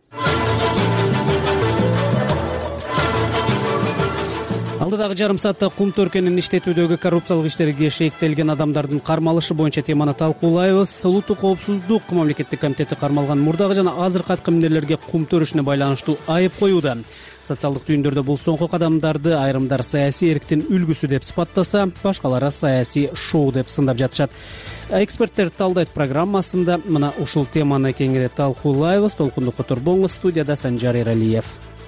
Алдыдагы жарым саатта кум төркөнүн иштетүүдөгү коррупциялык иштерге шектелген адамдардын кармалышы боюнча теманы талкуулайбыз. Улуттук коопсуздук мамлекеттик комитети кармалган мурдагы жана азыркы аткаминерлерге кум төрүшүнө байланыштуу айып коюуда. Социалдык түйүндөрдө бул соңку кадамдарды айрымдар саясий эрктин үлгүсү деп сыпаттаса, башкалары саясий шоу деп сындап жатышат. Эксперттер талдайт программасында мына ушул теманы кеңири талкуулайбыз. Толкунду которбоңуз. Студияда Санжар Эралиев.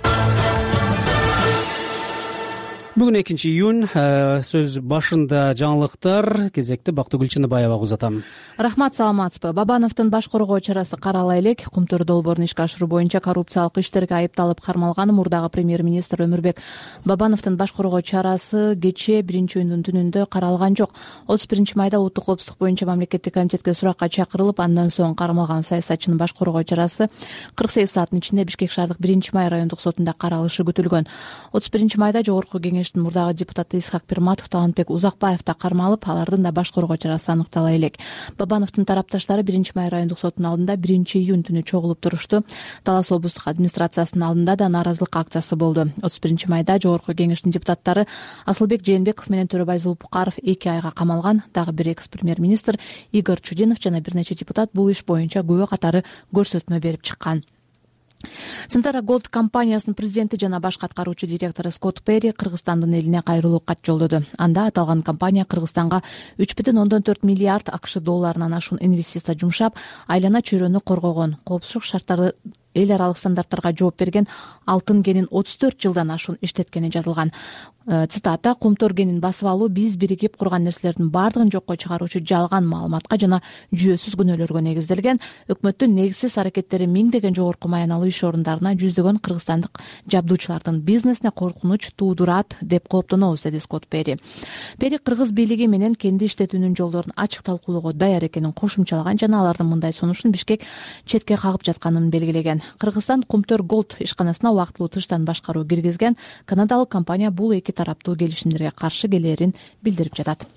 Бүгүн 2-июнь, сөз башында жаңылыктар, кезекти Бактыгүл Чыныбаева узатам. Рахмат, саламатсызбы. Бабановдун баш коргоо чарасы карала элек. Кумтөр долбоорун ишке ашыруу боюнча коррупциялык иштерге айыпталып кармалган мурдагы премьер-министр Өмүрбек Бабановдун баш коргоо чарасы кечээ 1-июндун түнүндө каралган жок. 31-майда улуттук коопсуздук боюнча мамлекеттик комитетке суракка чакырылып, андан соң кармалган саясатчынын баш коргоо чарасы 48 сааттын ичинде Бишкек шаардык 1-май райондук сотунда каралышы күтүлгөн. 31-майда жогорку кеңеш мурдагы депутаты Исхак Пирматов, Талантбек Узакбаев да кармалып, алардын да баш коргоо чарасы аныктала элек. Бабановдун тарапташтары 1-май райондук сотунун алдында 1-июнь түнү чогулуп турушту. Талас облустук администрациясынын алдында да нааразылык акциясы болду. 31-майда жогорку кеңештин депутаттары Асылбек Жээнбеков менен Төрөбай Зулпукаров 2 айга камалган. Дагы бир экс-премьер-министр Игорь Чудинов жана бир нече депутат бул иш боюнча күбө катары көрсөтмө берип чыккан. Центара Голд компаниясынын президенти жана башкы аткаруучу директору Скотт Перри Кыргызстандын элине кайрылуу кат жолдоду. Анда аталган компания Кыргызстанга 3,4 миллиард АКШ долларынан ашуун инвестиция жумшап, айлана чөйрөнү коргогон, коопсуздук шарттарды эл аралык стандарттарга жооп берген, алтын кенин 34 жылдан ашуун иштеткени жазылган. Цитата: "Кумтөр кенин басып алуу биз биригип курган нерселердин баардыгын жокко чыгаруучу жалган маалыматка жана жүйөсүз күнөөлөргө негизделген. Өкмөттүн негизсиз аракеттери миңдеген жогорку маяналуу иш орундарына, жүздөгөн кыргызстандык жабдуучулардын бизнесине коркунуч туудурат" деп кооптонобуз, деди Скотт Перри. Перри кыргыз бийлиги менен кенди иштетүүнүн жолдорун ачык талкуулоого даяр экенин кошумчалаган жана алардын мындай сунушун Бишкек четке кагып жатканын белгилеген. Кыргызстан Кумтөр Голд ишканасына убактылуу тыштан башкаруу киргизген канадалык компания бул эки тараптуу келишимдерге каршы келээрин билдирип жатат.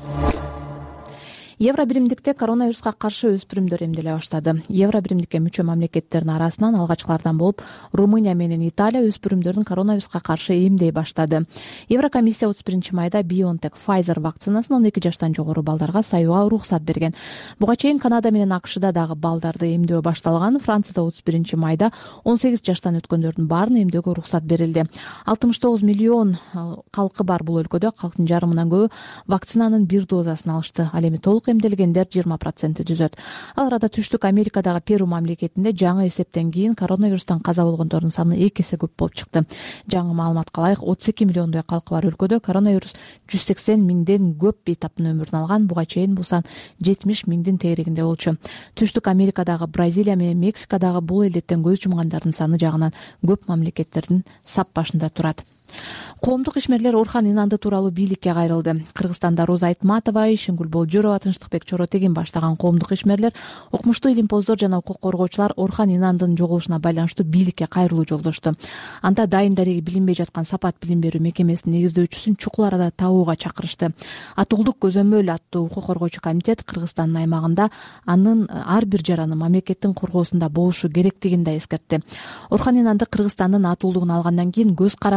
Евро биримдикте коронавируска каршы өспүрүмдөр эмделе баштады. Евро биримдикке мүчө мамлекеттердин арасынан алгачкылардан болуп Румыния менен Италия өспүрүмдөрдүн коронавируска каршы эмдей баштады. Еврокомиссия 31-майда BioNTech Pfizer вакцинасын 12 жаштан жогору балдарга саюуга уруксат берген. Буга чейин Канада менен АКШда дагы балдарды эмдөө башталган. Францияда 31-майда 18 жаштан өткөндөрдүн баарын эмдөөгө уруксат берилди. 69 миллион калкы бар бул өлкөдө калктын жарымынан көбү вакцинанын бир дозасын алышты. Ал эми толук эмделгендер 20% түзөт. Ал арада Түштүк Америкадагы Перу мамлекетинде жаңы эсептен кийин коронавирустан каза болгондордун саны 2 эсе көп болуп чыкты. Жаңы маалыматка ылайык 32 миллиондой калкы бар өлкөдө коронавирус 180 миңден көп бейтаптын өмүрүн алган. Буга чейин бул сан 70 миңдин тегерегинде болчу. Түштүк Америкадагы Бразилия менен Мексикадагы бул илдеттен көз жумгандардын саны жагынан көп мамлекеттердин сап башында турат. Коомдук ишмерлер Орхан Инанды тууралуу бийликке кайрылды. Кыргызстанда Роза Айтматова, Ишенгүл Болжорова, Тынчтыкбек Чоротегин баштаган коомдук ишмерлер укмуштуу илимпоздор жана укук коргоочулар Орхан Инандын жоголушуна байланыштуу бийликке кайрылуу жолдошту. Анда дайын дареги билинбей жаткан Сапат билим берүү мекемесинин негиздөөчүсүн чукул арада табууга чакырышты. Атуулдук көзөмөл аттуу укук коргоочу комитет Кыргызстандын аймагында анын ар бир жараны мамлекеттин коргоосунда болушу керектигин да эскертти. Орхан Инанды Кыргызстандын атуулдугун алгандан кийин көз карандысыз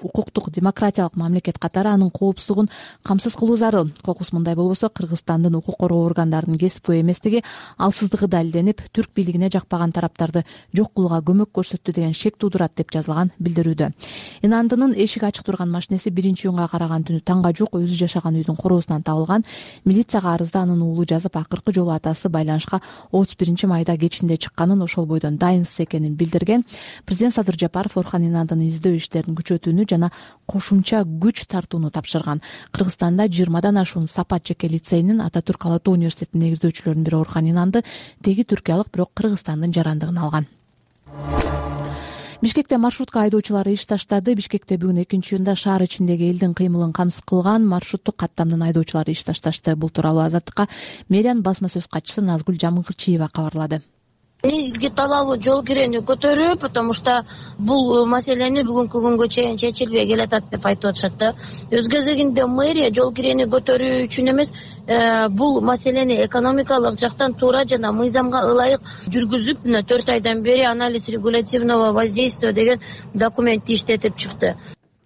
укуктук демократиялык мамлекет катары анын коопсуздугун камсыз кылуу зарыл. Кокус мындай болбосо Кыргызстандын укук коргоо органдарынын кесиптүү эместиги, алсыздыгы далилденип, түрк бийлигине жакпаган тараптарды жок кылууга көмөк көрсөттү деген шек туудурат деп жазылган билдирүүдө. Инандынын эшиги ачык турган машинеси 1-июнга караган түнү таңга жук өзү жашаган үйдүн короосунан табылган. Милицияга арызда анын уулу жазып, акыркы жолу атасы байланышка 31-майда кечинде чыкканын, ошол бойдон дайынсыз экенин билдирген. Президент Садыр Жапаров Орхан Инандынын издөө иштерин күчөтүүнү жана кошумча күч тартууну тапшырган. Кыргызстанда 20дан ашуун Сапат жеке лицейинин Ататүрк Ала Тоо университетинин негиздөөчүлөрүнүн бири Орхан Инанды теги түркиялык, бирок Кыргызстандын жарандыгын алган. Бишкекте маршрутка айдоочулары иш таштады. Бишкекте бүгүн 2-июнда шаар ичиндеги элдин кыймылын камсыз кылган маршруттук каттамдын айдоочулары иш ташташты. Бул тууралуу Азаттыкка мэриянын басма сөз катчысы Назгүл Жамгырчиева кабарлады. Негизги талабы жол кирени көтөрүү, потому что бул маселени бүгүнкү күнгө чейин чечилбей келатат деп айтып атышат да. Өз кезегинде мэрия жол кирени көтөрүү үчүн эмес, бул маселени экономикалык жактан туура жана мыйзамга ылайык жүргүзүп, 4 айдан бери анализ регулятивного воздействия деген документти иштетип чыкты.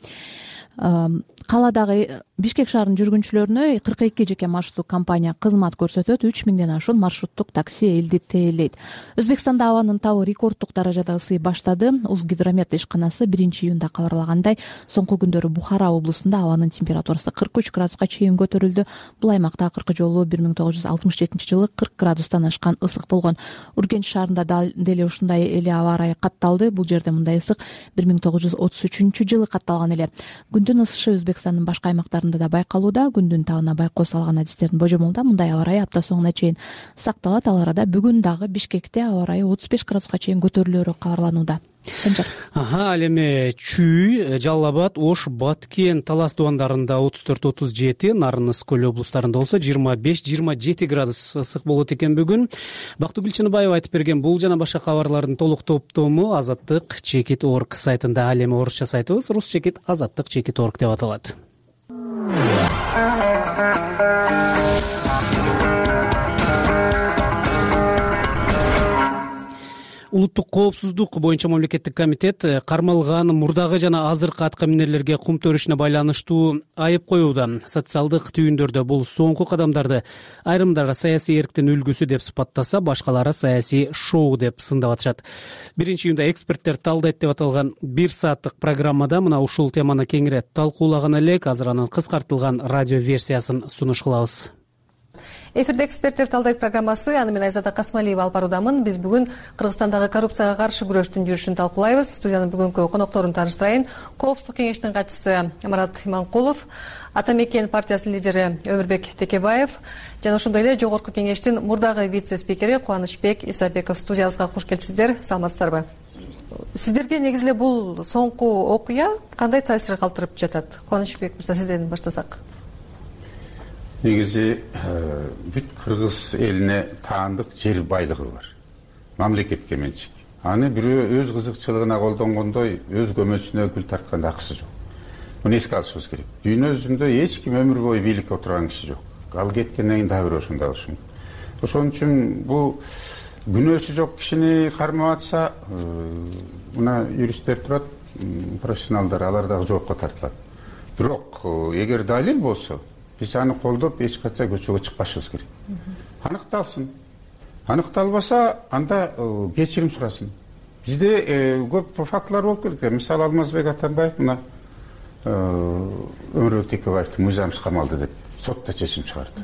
Каладагы Бишкек шаарынын жүргүнчүлөрүнө 42 жеке маршруттук компания кызмат көрсөтөт. 3000ден ашуун маршруттук такси элди тээлейт. Өзбекстанда абанын табы рекорддук даражада ысый баштады. Узгидромет ишканасы 1-июнда кабарлагандай, соңку күндөрү Бухара облусунда абанын температурасы 43 градуска чейин көтөрүлдү. Бул аймакта акыркы жолу 1967-жылы 40 градустан ашкан ысык болгон. Ургенч шаарында деле ушундай эле аба ырайы катталды. Бул жерде мындай ысык 1933-жылы катталган эле. Күндүн ысышы Өзбекстандын башка аймактарында да байкалууда. Күндүн табына байкоо салган адистердин божомолунда мындай аба ырайы апта соңуна чейин сакталат. Ал арада бүгүн дагы Бишкекте аба ырайы 35 градуска чейин көтөрүлөөрү кабарланууда. Ал эми Чүй, Жалал Абад, Ош, Баткен, Талас дубандарында 34-37, Нарын, Ысык-Көл облустарында болсо 25-27 градус ысык болот экен бүгүн. Бактыгүл Чыныбаева айтып берген бул жана башка кабарлардын толук топтому Азаттык.org сайтында. Ал эми орусча сайтыбыз Rusчекит.Азаттык.org деп аталат. Улуттук коопсуздук боюнча мамлекеттик комитет кармалган мурдагы жана азыркы аткаминерлерге кум төрүшүнө байланыштуу айып коюуда. Социалдык түйүндөрдө бул соңку кадамдарды айрымдары саясий эрктин үлгүсү деп сыпаттаса, башкалары саясий шоу деп сындап атышат. 1-июнда эксперттер талдайт деп аталган 1 сааттык программада мына ушул теманы кеңири талкуулаган элек. Азыр анын кыскартылган радио версиясын сунуш кылабыз. Эфирде эксперттер талдайт программасы, аны мен Айзада Касмалиева алып баруудамын. Биз бүгүн Кыргызстандагы коррупцияга каршы күрөштүн жүрүшүн талкуулайбыз. Студиянын бүгүнкү конокторун тааныштырайын. Коопсуздук кеңештин катчысы Марат Иманкулов, Ата Мекен партиясынын лидери Өмүрбек Текебаев жана ошондой эле жогорку кеңештин мурдагы вице-спикери Кубанычбек Исабеков студиябызга куш келипсиздер. Саламатсыздарбы? Сиздерге негизи эле бул соңку окуя кандай таасир калтырып жатат? Кубанычбек мырза, сизден баштасак. Негизи бүт кыргыз элине таандык жер байлыгы бар. Мамлекетке менчик. Аны бирөө өз кызыкчылыгына колдонгондой өз көмөчүнө гүл тартканда акысы жок. Муну эске алышыбыз керек. Дүйнө жүзүндө эч ким өмүр бою бийликке отурган киши жок. Ал кеткенден кийин дагы бирөө ошондой болушу мүмкүн. Ошон үчүн бул күнөөсү жок кишини кармап атса, мына юристтер турат, профессионалдар, алар дагы жоопко тартылат. Бирок эгер далил болсо, биз аны колдоп эч качан көчөгө чыкпашыбыз керек. Аныкталсын. Аныкталбаса, анда кечирим сурасын. Бизде көп фактылар болуп кеткен. Мисалы Алмазбек Атамбаев мына Өмүрбек Текебаевди мыйзамсыз камалды деп сотто чечим чыгарды.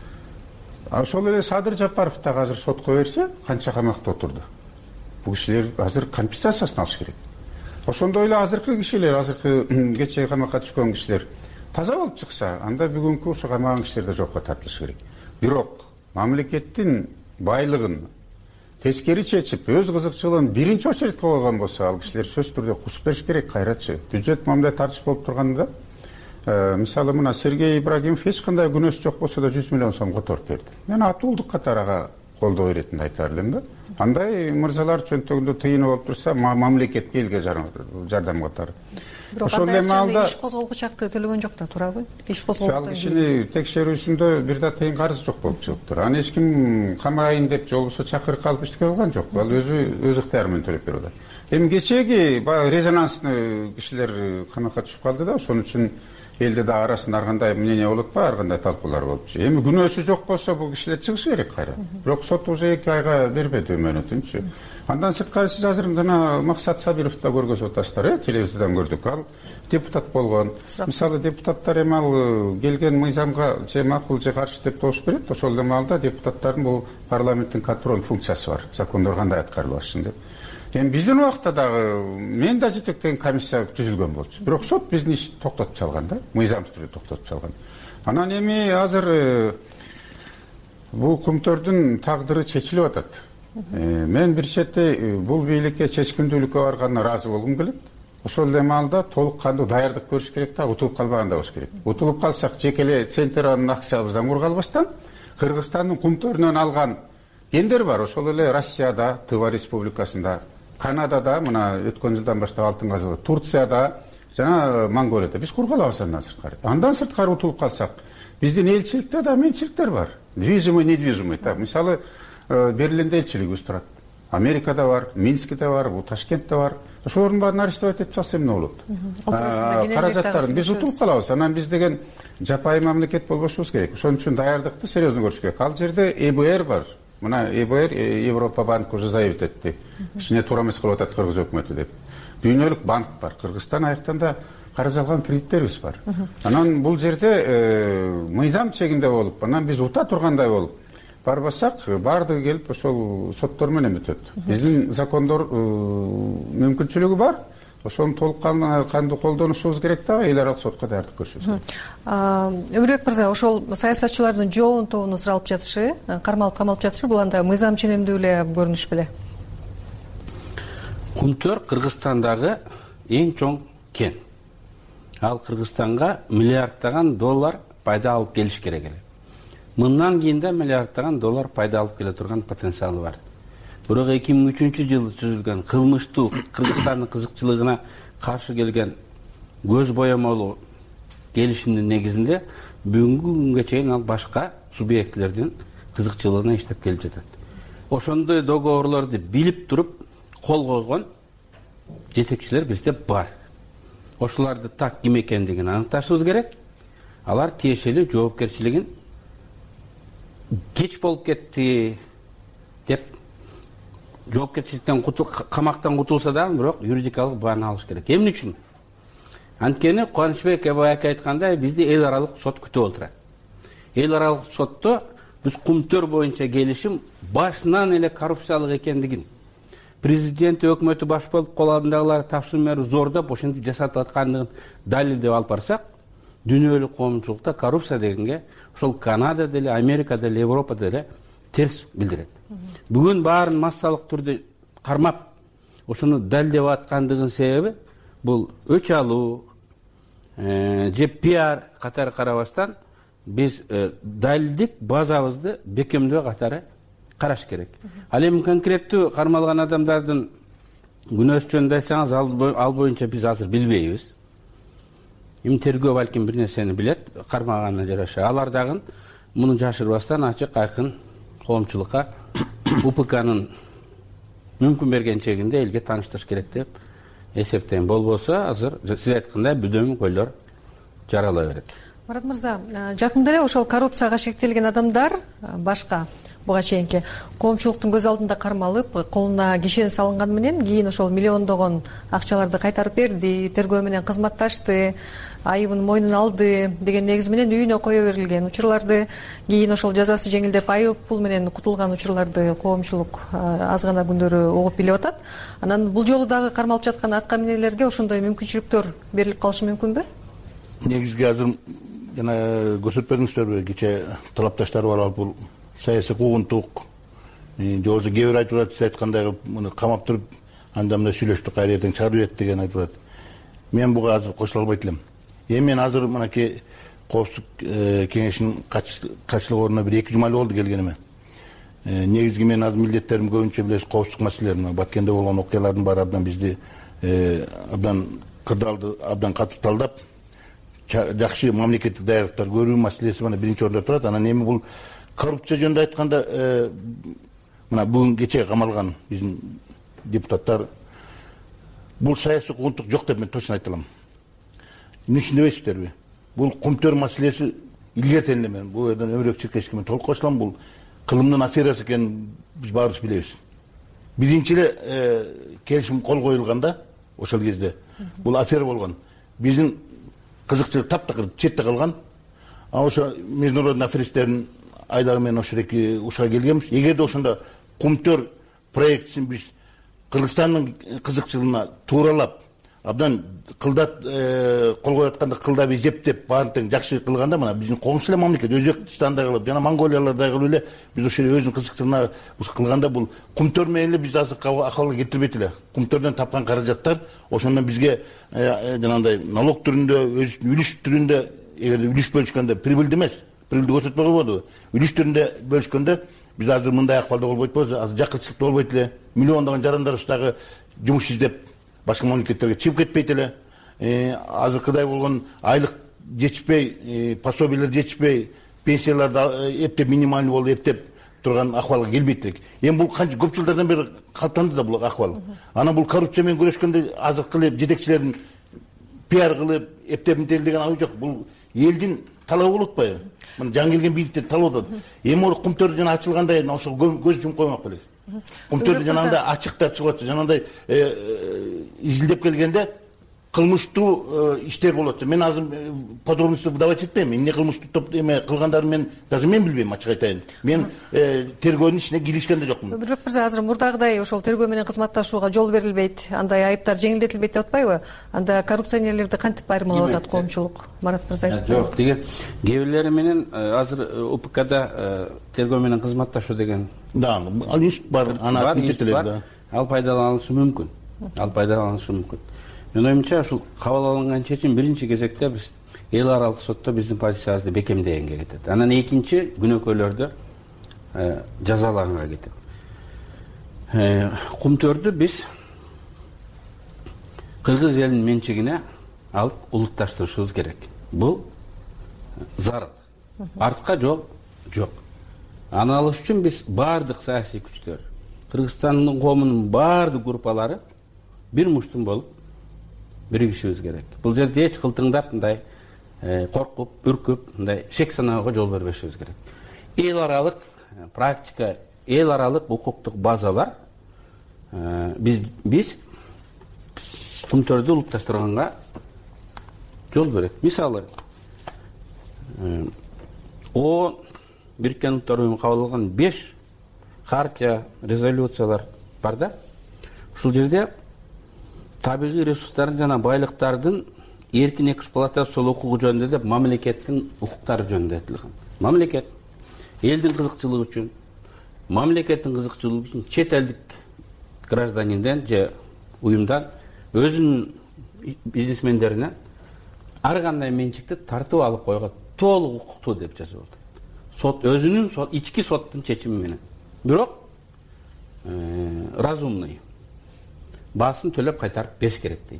Ошол эле Садыр Жапаров дагы азыр сотко берсе, канча камакта отурду. Бул кишилер азыр компенсациясын алыш керек. Ошондой эле азыркы кишилер, азыркы кечээ камакка түшкөн кишилер таза болуп чыкса, анда бүгүнкү ушу камаган кишилер да жокко тартылышы керек. Бирок мамлекеттин байлыгын тескери чечип, өз кызыкчылыгын биринчи очередке койгон болсо, ал кишилер сөзсүз түрдө кусуп бериш керек, кайратчы. Бюджет мамиле тартыш болуп турганда, мисалы мына Сергей Ибрагимов эч кандай күнөөсү жок болсо да 100 миллион сом которуп берди. Мен атуулдук катары ага колдоо беретинин айтаар элем да. Андай мырзалар чөнтөгүндө тыйын болуп турса, мамлекетке элге жардам катары. Ошол эми алда иш козголгуч акты төлөгөн жок да, туурабы? Иш козголгуч. Ал кишини текшерүүсүндө бир да тыйын карызы жок болуп чыгыптыр. Аны эч ким камайын деп же болбосо чакырык алып иштебей калган жок. Ал өз ыктыяры менен төлөп берип атат. Эми кечеги баягы резонанстный кишилер камакка түшүп калды да, ошон үчүн элде да арасында ар кандай мнение болуп атпайбы, ар кандай талкуулар болупчу. Эми күнөөсү жок болсо бул кишилер чыгышы керек кайра. Бирок сот уже 2 айга бербеди мөөнөтүнчү. Андан сырткары сиз азыр жана Максат Сабировду көргөзүп атасыздар, телевизордон көрдүк. Ал депутат болгон. Мисалы депутаттар эми ал келген мыйзамга же макул же каршы деп добуш берет. Ошол эми алда депутаттардын бул парламенттин контроль функциясы бар. Закондор кандай аткарылышын деп. Эми биздин убакта дагы мен да жетектеген комиссия түзүлгөн болчу. Бирок сот биздин ишти токтотуп салган да, мыйзамсыз түрдө токтотуп салган. Анан эми азыр бул кумтөрдүн тагдыры чечилип атат. Мен бир чети бул бийликке чечкиндүүлүккө барганына ыраазы болгум келет. Ошол эми алда толук кандуу даярдык көрүш керек да, утулуп калбагандай болуш керек. Утулуп калсак жекеле центрдин акциябыздан курга албастан Кыргызстандын кумтөрүнөн алган гендер бар. Ошол эле Россияда, Тыва республикасында, Канадада, мына өткөн жылдан баштап алтын казылды, Турцияда жана Монголияда биз курга алабыз андан сырткары. Андан сырткары утулуп калсак, биздин элчиликте да менчиликтер бар. Движимый, недвижимый. Так, мисалы Берлинде элчилигибиз турат. Америкада бар, Минскте бар, Ташкентте бар. Ошолордун баарын арестовать этип салса эмне болот? Каражаттарын биз утулуп калабыз. Анан биз деген жапайы мамлекет болбошубуз керек. Ошон үчүн даярдыкты серьезно көрүш керек. Ал жерде ЭБР бар. Мына ЭБР Европа банк уже заявить этти. Кичине туура эмес кылып атат Кыргыз өкмөтү деп. Дүйнөлүк банк бар. Кыргызстан аяктан да карыз алган кредиттерибиз бар. Анан бул жерде мыйзам чегинде болуп, анан биз ута тургандай болуп барбасак, баардыгы келип ошол соттор менен бүтөт. Биздин закондор мүмкүнчүлүгү бар. Ошону толук кандуу колдонушубуз керек да, эл аралык сотко даярдык көрүшүбүз керек. Өмүрбек мырза, ошол саясатчылардын жообун тобуну суралып жатышы, кармалып камалып жатышы, бул анда мыйзам ченемдүү эле көрүнүш беле? Кумтөр Кыргызстандагы эң чоң кен. Ал Кыргызстанга миллиарддаган доллар пайда алып келиш керек эле. Мындан кийин да миллиарддаган доллар пайда алып келе турган потенциалы бар. Бирок 2003-жылы түзүлгөн кылмыштуу Кыргызстандын кызыкчылыгына каршы келген көз боемолуу келишимдин негизинде бүгүнкү күнгө чейин ал башка субъектлердин кызыкчылыгына иштеп келип жатат. Ошондой договорлорду билип туруп кол койгон жетекчилер бизде бар. Ошоларды так ким экендигин аныкташыбыз керек. Алар тиешелүү жоопкерчилигин кеч болуп кетти деп жоопкерчиликтен камактан кутулса дагы, бирок юридикалык бааны алыш керек. Эмне үчүн? Анткени Кубанычбек Эбаеке айткандай, бизди эл аралык сот күтүп отурат. Эл аралык сотто биз кумтөр боюнча келишим башынан эле коррупциялык экендигин, президент өкмөтү баш болуп кол алдындагылар тапшырма берип зордоп ошентип жасатып аткандыгын далилдеп алып барсак, дүйнөлүк коомчулукта коррупция дегенге ошол Канадада эле, Америкада эле, Европада эле терс билдирет. Бүгүн баарын массалык түрдө кармап, ошону далилдеп аткандыгынын себеби бул өч алуу же пиар катары карабастан биз далилдик базабызды бекемдөө катары караш керек. Ал эми конкреттүү кармалган адамдардын күнөөсү жөнүндө айтсаңыз, ал боюнча биз азыр билбейбиз. Эми тергөө балким бир нерсени билет, кармаганына жараша. Алар дагы муну жашырбастан ачык айкын коомчулукка УПКнын мүмкүн берген чегинде элге тааныштырыш керек деп эсептейм. Болбосо азыр сиз айткандай бүдөм көйлөр жарала берет. Марат мырза, жакында эле ошол коррупцияга шектелген адамдар башка буга чейинки коомчулуктун көз алдында кармалып, колуна кишен салынган менен кийин ошол миллиондогон акчаларды кайтарып берди, тергөө менен кызматташты, айыбын мойнуна алды деген негиз менен үйүнө кое берилген учурларды, кийин ошол жазасы жеңилдеп айып пул менен кутулган учурларды коомчулук аз гана күндөрү угуп билип атат. Анан бул жолу дагы кармалып жаткан атка минелерге ошондой мүмкүнчүлүктөр берилип калышы мүмкүнбү? Негизги азыр жана көрсөтүп бердиңиздерби, кече талапташтар бар, бул саясий куугунтук, же болбосо кээ бир айтып атат, сиз айткандай кылып муну камап туруп анда мында сүйлөштүк, кайра эртең чыгарып жиберет деген айтып атат. Мен буга азыр кошула албайт элем. Эми мен азыр мынакей коопсуздук кеңешинин катчылык ордуна бир 2 жума эле болду келгениме. негизги менин азыр милдеттерим көбүнчө билесиз коопсуздук маселелери. Баткенде болгон окуялардын баары абдан бизди абдан кырдаалды абдан катуу талдап, жакшы мамлекеттик даярдыктар көрүү маселеси мына биринчи орунда турат. Анан эми бул коррупция жөнүндө айтканда, мына бүгүн кече камалган биздин депутаттар, бул саясий куугунтук жок деп мен точно айта алам. Эмне үчүн дебейсиздерби? Бул кумтөр маселеси илгертен эле мен бул жерден өмүрөк чиркешке мен толук кошулам. Бул кылымдын аферасы экенин биз баарыбыз билебиз. Биринчи эле келишим кол коюлганда ошол кезде бул афера болгон. Биздин кызыкчылык таптакыр четте калган. Ошо международный аферисттердин айлагы менен ошол эки ушуга келгенбиз. Эгерде ошондо кумтөр проектисин биз Кыргызстандын кызыкчылыгына тууралап, абдан кылдат кол коюп атканда кылдап эзептеп, баарын тең жакшы кылганда, мына биздин коңшу эле мамлекет Өзбекстандай кылып, жана Монголиялардай кылып эле биз ошо өзүнүн кызыкчылыгына кылганда бул кумтөр менен эле бизди азыркы акыбалга кетирбейт эле. Кумтөрдөн тапкан каражаттар ошондон бизге жанагындай налог түрүндө, өзүнүн үлүш түрүндө, эгерде үлүш бөлүшкөндө прибыльди эмес, прибыльди көрсөтпөй койбоду. Үлүш түрүндө бөлүшкөндө биз азыр мындай акыбалда болбойт болбойбуз, азыр жакынчылык болбойт эле. Миллиондогон жарандарыбыз дагы жумуш издеп башка мамлекеттерге чыгып кетпейт эле. Азыркыдай болгон айлык жетишпей, пособиялар жетишпей, пенсияларды эптеп минимальный болуп эптеп турган акыбалга келбейт элек. Эми бул канча көп жылдардан бери калыптанды да бул акыбал. Анан бул коррупция менен күрөшкөндө азыркы эле жетекчилердин пиар кылып эптеп мынтели деген ой жок. Бул элдин талабы болуп атпайбы? Мына жаңы келген бийликтер талап атат. Эми ол кумтөр жана ачылгандай ошо көз жумуп коймок белек. Кумтөрдө жанагындай ачыктар чыгып атат, жанагындай изилдеп келгенде кылмыштуу иштер болот. Мен азыр подробности выдавать этпейм. Эмне кылмыштуу топ эме кылгандарын мен даже мен билбейм, ачык айтайын. Мен тергөөнүн ичине киришкен да жокмун. Бирок мырза, азыр мурдагыдай ошол тергөө менен кызматташууга жол берилбейт, андай айыптар жеңилдетилбейт деп атпайбы? Анда коррупционерлерди кантип айырмалап атат коомчулук? Марат мырза айтып. Жок, деге кээ менен азыр УПКда тергөө менен кызматташуу деген да, ал институт бар, аны мектептелер да. Ал пайдаланышы мүмкүн. Менин оюмча ушул кабыл алынган чечим биринчи кезекте биз эл аралык сотто биздин позициябызды бекемдегенге кетет. Анан экинчи күнөөкөйлөрдү жазалаганга кетет. Кумтөрдү биз кыргыз элинин менчигине алып улутташтырышыбыз керек. Бул зарыл. Артка жол жок. Аны алыш үчүн биз баардык саясий күчтөр, Кыргызстандын коомунун баардык группалары бир муштун болуп биригишибиз керек. Бул жерде эч кылтыңдап, мындай коркуп, үркүп, мындай шек санаага жол бербешибиз керек. Эл аралык практика, эл аралык укуктук базалар биз кумтөрдү улутташтырганга жол берет. Мисалы, Бириккен Улуттар Уюму кабыл алган 5 хартия, резолюциялар бар да. Ушул жерде табигый ресурстардын жана байлыктардын эркин эксплуатациялоо укугу жөнүндө деп мамлекеттин укуктары жөнүндө айтылган. Мамлекет элдин кызыкчылыгы үчүн, мамлекеттин кызыкчылыгы үчүн чет элдик гражданинден же уюмдан өзүнүн бизнесмендеринен ар кандай менчикти тартып алып койгон толук укуктуу деп жазып атат. Сот өзүнүн ички соттун чечими менен. Бирок разумный баасын төлөп кайтарып бериш керек дейт.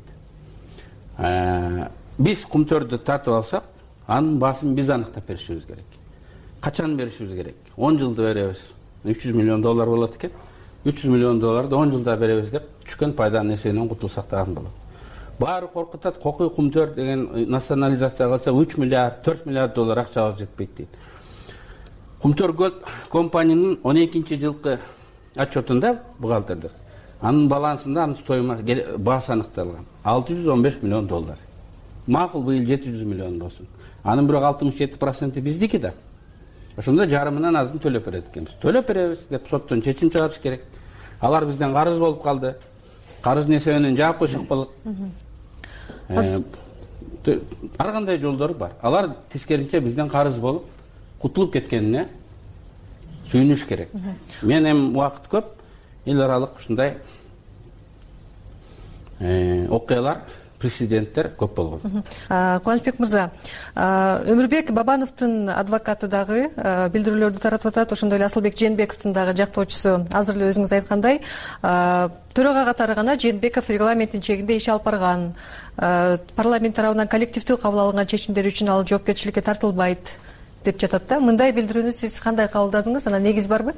Биз кумтөрдү тартып алсак, анын баасын биз аныктап беришибиз керек. Качан беришибиз керек? 10 жылда беребиз. $300 миллион болот экен. $300 миллион 10 жылда беребиз деп түшкөн пайданын эсебинен кутулсак дагы болот. Баары коркутат, кокуй кумтөр деген национализация кылса 3 миллиард, 4 миллиард доллар акчабыз жетпейт дейт. Кумтөр компаниянын 12-жылкы отчетунда бухгалтердер анын балансында анын стоимость баасы аныкталган $615 миллион. Макул быйыл 700 миллион болсун. Анын бирок 67% биздики да. Ошондо жарымынан азын төлөп берет экенбиз. Төлөп беребиз деп соттон чечим чыгарыш керек. Алар бизден карыз болуп калды. Карыздын эсебинен жаап койсок болот. Ар кандай жолдору бар. Алар тескеринче бизден карыз болуп кутулуп кеткенине сүйүнүш керек. Мен эми убакыт көп эл аралык ушундай окуялар прецеденттер көп болгон. Кубанычбек мырза, Өмүрбек Бабановдун адвокаты дагы билдирүүлөрдү таратып атат. Ошондой эле Асылбек Жээнбековдун дагы жактоочусу. Азыр эле өзүңүз айткандай, төрага катары гана Жээнбеков регламенттин чегинде иш алып барган. Парламент тарабынан коллективдүү кабыл алынган чечимдер үчүн ал жоопкерчиликке тартылбайт деп жатат да. Мындай билдирүүнү сиз кандай кабылдадыңыз? Анан негиз барбы?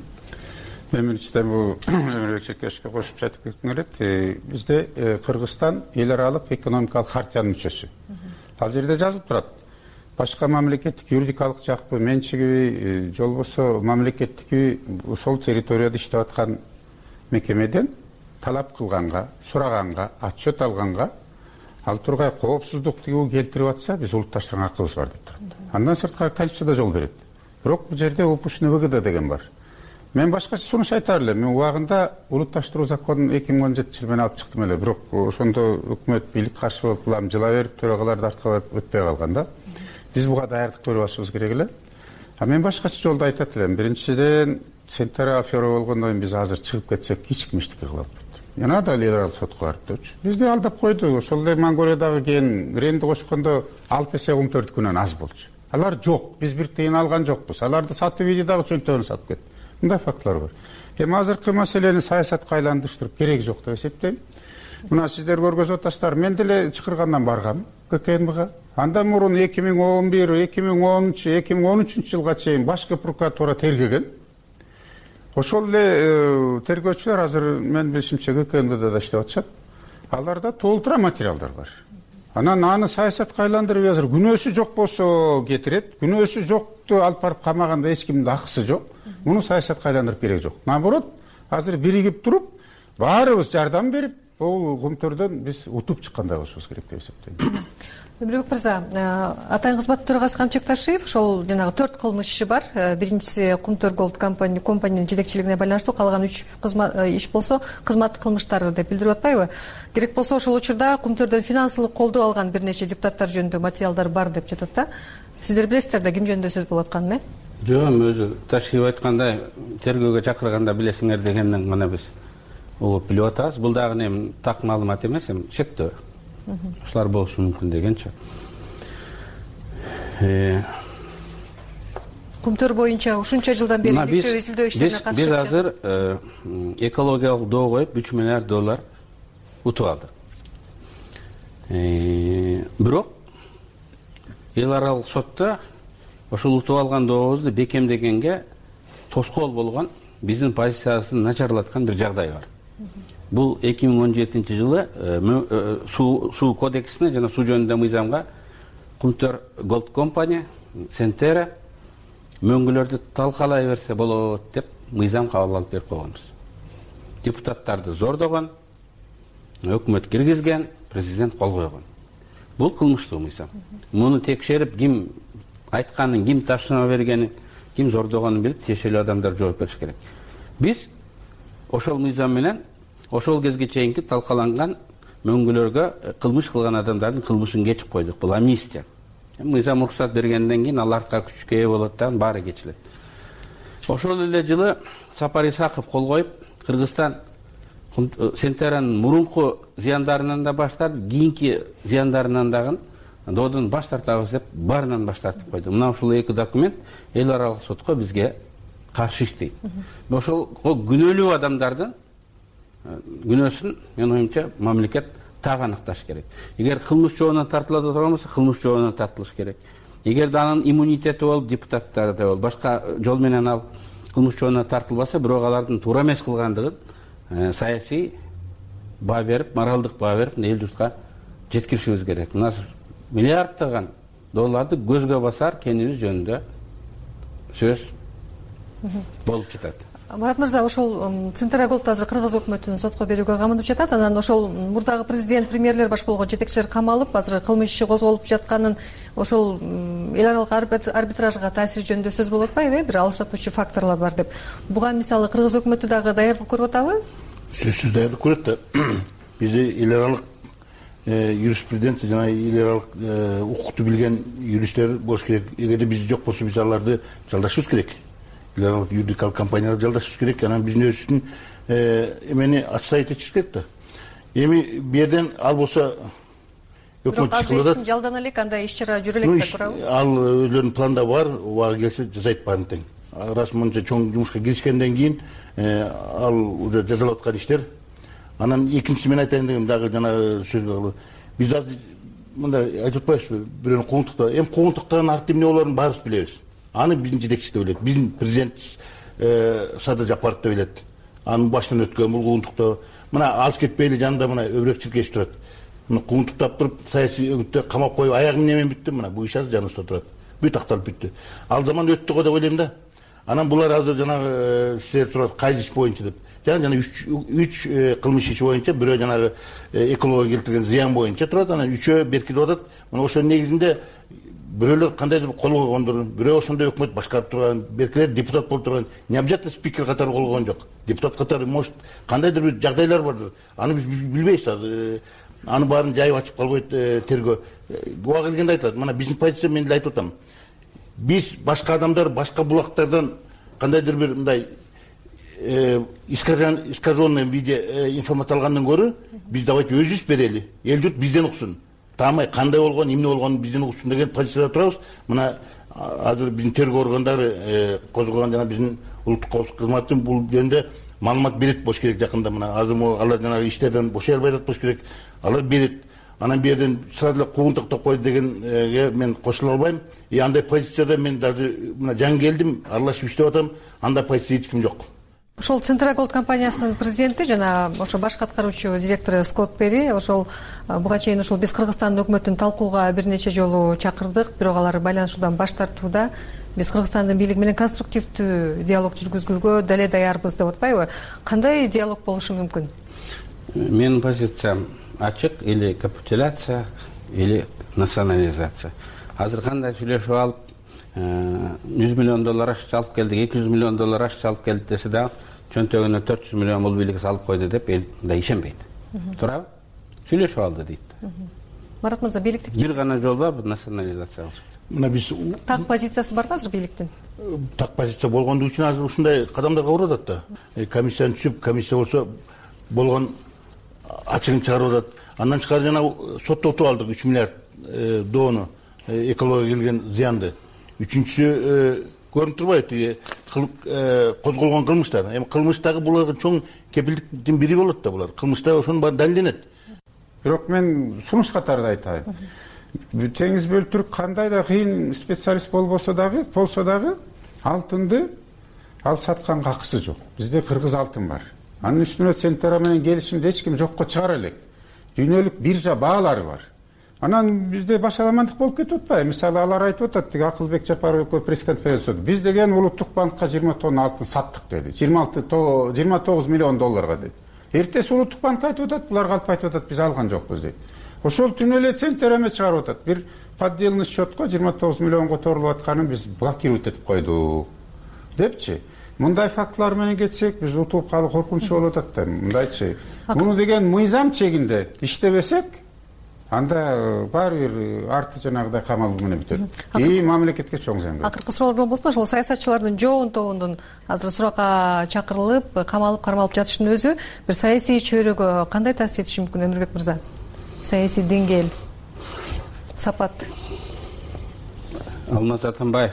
Мен биринчиден бул Өмүрбек Чекешке кошуп айтып кетким келет. Бизде Кыргызстан эл аралык экономикалык хартиянын мүчөсү. Ал жерде жазылып турат. Башка мамлекеттик юридикалык жакпы менчиги же болбосо мамлекеттики ошол территорияда иштеп аткан мекемеден талап кылганга, сураганга, отчет алганга ал тургай коопсуздук тигүү келтирип атса, биз улутташтырган акыбыз бар деп турат. Андан сырткары Конституцияда жол берет. Бирок бул жерде упущенный выгода деген бар. Мен башкача сунуш айтар элем. Мен убагында улутташтыруу законун 2017 менен алып чыктым эле. Бирок ошондо өкмөт бийлик каршы болуп булам жыла берип, төрагаларды артка өтпөй калган да. Биз буга даярдык көрүп алышыбыз керек эле. Мен башкача жолдо айтат элем. Биринчиден, Сентера афера болгондон кийин биз азыр чыгып кетсек эч ким эчтеке кыла албайт. Надо либерал сотко барып турчу. Бизди алдап койду. Ошол эле Монголиядагы кен Ренди кошкондо 6 эсе 14 күнөн аз болчу. Алар жок. Биз бир тыйын алган жокпуз. Аларды сатып иди дагы чөнтөгүн сатып кетти. Мындай фактылар бар. Азыркы маселени саясатка айландырыштырып кереги жок деп эсептейм. Мына сиздер көргөзүп атасыздар. Мен деле чакыргандан баргам ККМга. Андан мурун 2011, 2010, 2013 жылга чейин башкы прокуратура тергеген. Ошол эле тергөөчүлөр азыр мен билишимче ККМде да иштеп атышат. Аларда толтура материалдар бар. Анан аны саясатка айландырып азыр күнөөсү жок болсо кетирет. Күнөөсү жокту алып барып камаганда эч кимдин акысы жок. Муну саясатка айландырып кереги жок. Наоборот, азыр биригип туруп, баарыбыз жардам берип, бул көмтөрдөн биз утуп чыккандай болушубуз керек деп эсептейм. Өмүрбек мырза, атайын кызматтын төрагасы Камчек Ташиев, ошол жанагы 4 кылмыш иши бар. Биринчиси Кумтөр Голд компаниянын жетекчилигине байланыштуу, калган 3 иш болсо кызматтык кылмыштар деп билдирип атпайбы? Керек болсо ошол учурда Кумтөрдөн финансылык колдоо алган бир нече депутаттар жөнүндө материалдар бар деп жатат да. Сиздер билесиздер да ким жөнүндө сөз болуп атканын, э? Жок, өзү Ташиев айткандай тергөөгө чакырганда билесиңер дегенден гана биз угуп билип атабыз. Бул дагы эми так маалымат эмес, эми шектөө. Ушулар болушу мүмкүн дегенче. Кумтөр боюнча ушунча жылдан бери иликтөө изилдөө иштерине катышып биз азыр экологиялык доо коюп $3 миллиард утуп алдык. Бирок эл аралык сотто ошол утуп алган дообузду бекемдегенге тоскоол болгон, биздин позициябызды начарлаткан бир жагдай бар. Бул 2017 жылы суу кодексине жана суу жөнүндө мыйзамга Кумтөр Голд компания, Сентера мөңгүлөрдү талкалай берсе болот деп мыйзам кабыл алып берип койгонбуз. Депутаттарды зордогон, өкмөт киргизген, президент кол койгон. Бул кылмыштуу мыйзам. Муну текшерип, ким айтканын, ким тапшырма бергенин, ким зордогонун билип, тиешелүү адамдар жооп бериш керек. Биз ошол мыйзам менен ошол кезге чейинки талкаланган мөңгүлөргө кылмыш кылган адамдардын кылмышын кечип койдук. Бул амнистия. Мыйзам уруксат бергенден кийин ал артка күчкө ээ болот да, баары кечилет. Ошол эле жылы Сапар Исаков кол коюп, Кыргызстан Сентеранын мурунку зыяндарынан да баш тартып, кийинки зыяндарынан дагы доодон баш тартабыз деп баарынан баш тартып койду. Мына ушул эки документ эл аралык сотко бизге каршы иштейт. Ошол күнөөлүү адамдардын күнөөсүн менин оюмча мамлекет так аныкташ керек. Эгер кылмыш жообуна тартыла турган болсо, кылмыш жообуна тартылыш керек. Эгер да анын иммунитети болуп, депутаттарды болуп, башка жол менен ал кылмыш жообуна тартылбаса, бирок алардын туура эмес кылгандыгын саясий баа берип, моралдык баа берип, эл журтка жеткиришибиз керек. Мына миллиарддаган долларды көзгө басар кенибиз жөнүндө сөз болуп жатат. Марат мырза, ошол Центера Голд азыр Кыргыз өкмөтүнүн сотко берүүгө камынып жатат. Анан ошол мурдагы президент, премьерлер баш болгон жетекчилер камалып, азыр кылмыш иши козголуп жатканын, ошол эл аралык арбитражга таасири жөнүндө сөз болуп атпайбы? Бир алышатуучу факторлор бар деп. Буга мисалы Кыргыз өкмөтү дагы даярдык көрүп атабы? Сөзсүз даярдык көрөт да. Бизде эл аралык юриспруденция жана эл аралык укукту билген юристтер болуш керек. Эгерде биз жок болсо, биз аларды жалдашыбыз керек. Эл аралык юридикалык компанияларды жалдашыбыз керек. Анан биздин өзүбүздүн эмени отставить этишибиз керек да. Эми бу жерден ал болсо өкмөт иш кылып атат. Жалдан элек андай иш чара жүрө элек да турабы? Ал өзлөрүнүн планда бар, убагы келсе жасайт баарын тең. Рас мынча чоң жумушка киришкенден кийин ал уже жасалып аткан иштер. Анан экинчиси мен айтайын дегем дагы жанагы сөзгө биз азыр мындай айтып атпайбызбы, бирөөнү куугунтуктап, эми куугунтуктан арты эмне болоорун баарыбыз билебиз. Аны биздин жетекчи да билет, биздин президент Садыр Жапаров да билет. Анын башынан өткөн бул куугунтуктоо мына алыс кетпейли жанында мына өбүрөк чиркеш турат. Мына куугунтуктап туруп саясий өңүттө камап коюп аягы немен бүттү, мына бул иш азыр жаныбызда турат. Бүт акталып бүттү. Ал заман өттү го деп ойлойм да. Анан булар азыр жанагы силер сурат кайсы иш боюнча деп. Жана 3 кылмыш иши боюнча, бирөө жанагы экология келтирген зыян боюнча турат, анан 3 беркитип атат. Мына ошонун негизинде бирөөлөр кандайдыр кол койгондор, бирөө ошондой өкмөт башкарып турган, беркилер депутат болуп турган, не обязательно спикер катары кол койгон жок. Депутат катары может кандайдыр бир жагдайлар бардыр. Аны биз билбейбиз азыр. Аны баарын жайып ачып калбайт тергөө. Буга келгенде айтылат. Мына биздин позиция, мен деле айтып атам. Биз башка адамдар, башка булактардан кандайдыр бир мындай искаженный виде информация алгандан көрө, биз давайте өзүбүз берели. Эл журт бизден уксун. Таамай кандай болгон, эмне болгонун бизден уксун деген позицияда турабыз. Мына азыр биздин тергөө органдары козгогон жана биздин улуттук коопсуздук кызматы бул жөнүндө маалымат берет болуш керек жакында. Мына азыр алар жанагы иштерден бошой албай атат болуш керек. Алар берет. Анан берден сразу эле куугунтуктап койду дегенге мен кошула албайм. Андай позицияда мен даже мына жаңы келдим, аралашып иштеп атам. Андай позиция эч ким жок. Ошол Центраголд компаниясынын президенти жана ошо баш аткаруучу директору Скотт Перри ошол буга чейин ошол биз Кыргызстандын өкмөтүн талкууга бир нече жолу чакырдык, бирок алар байланышуудан баш тартууда. Биз Кыргызстандын бийлиги менен конструктивдүү диалог жүргүзгүлгө дале даярбыз деп атпайбы? Кандай диалог болушу мүмкүн? Менин позициям ачык: или капитуляция, или национализация. Азыр кандай сүйлөшүп алып, $100 миллион акча алып келдик, $200 миллион акча алып келдик десе да, чөнтөгүнө 400 миллион бул бийлик салып койду деп эл да ишенбейт. Туурабы? Сүйлөшүп алды дейт. Марат мырза, бийликте бир гана жол бар, бул национализация болуш. Мына биз так позициясы барбы азыр бийликтин? Так позиция болгондугу үчүн азыр ушундай кадамдарга барып атат да. Комиссияны түзүп, комиссия болсо болгон ачыгын чыгарып атат. Андан тышкары жана соттотуп алдык 3 миллиард доону экологияга келген зыянды. Үчүнчүсү көрүнүп турбайбы, козголгон кылмыштар. Эми кылмыштагы булардын чоң кепилдиктин бири болот да булар. Кылмышта ошонун баары далилденет. Бирок мен сунуш катарында айтайын. Теңиз Бөлтүрк кандай да кыйын специалист болсо дагы алтынды ал сатканга акысы жок. Бизде кыргыз алтын бар. Анын үстүнө Центра менен келишимди эч ким жокко чыгара элек. Дүйнөлүк биржа баалары бар. Анан бизде башаламандык болуп кетип атпайбы? Мисалы алар айтып атат, тиги Акылбек Жапаров пресс-конференцияда биз деген улуттук банкка 20 тонна алтын саттык деди. 29 миллион долларга деди. Эртеси улуттук банк айтып атат, буларга алып айтып атат, биз алган жокпуз дейт. Ошол түнү эле Центраме чыгарып атат. Бир поддельный счетко 29 миллион которулуп атканын биз блокировать этип койдук депчи. Мындай фактылар менен кетсек, биз утуп калып коркунучу болуп атат да. Мындайчы. Муну деген мыйзам чегинде иштебесек, анда баары бир арты жанагыдай камал менен бүтөт. И мамлекетке чоң зыян. Акыркы суроо болбосун, ошол саясатчылардын жоон тобунун азыр суракка чакырылып, камалып, кармалып жатышынын өзү бир саясий чөйрөгө кандай таасир этиши мүмкүн, Өмүрбек мырза? Саясий деңгээл, сапат. Алмаз Атамбаев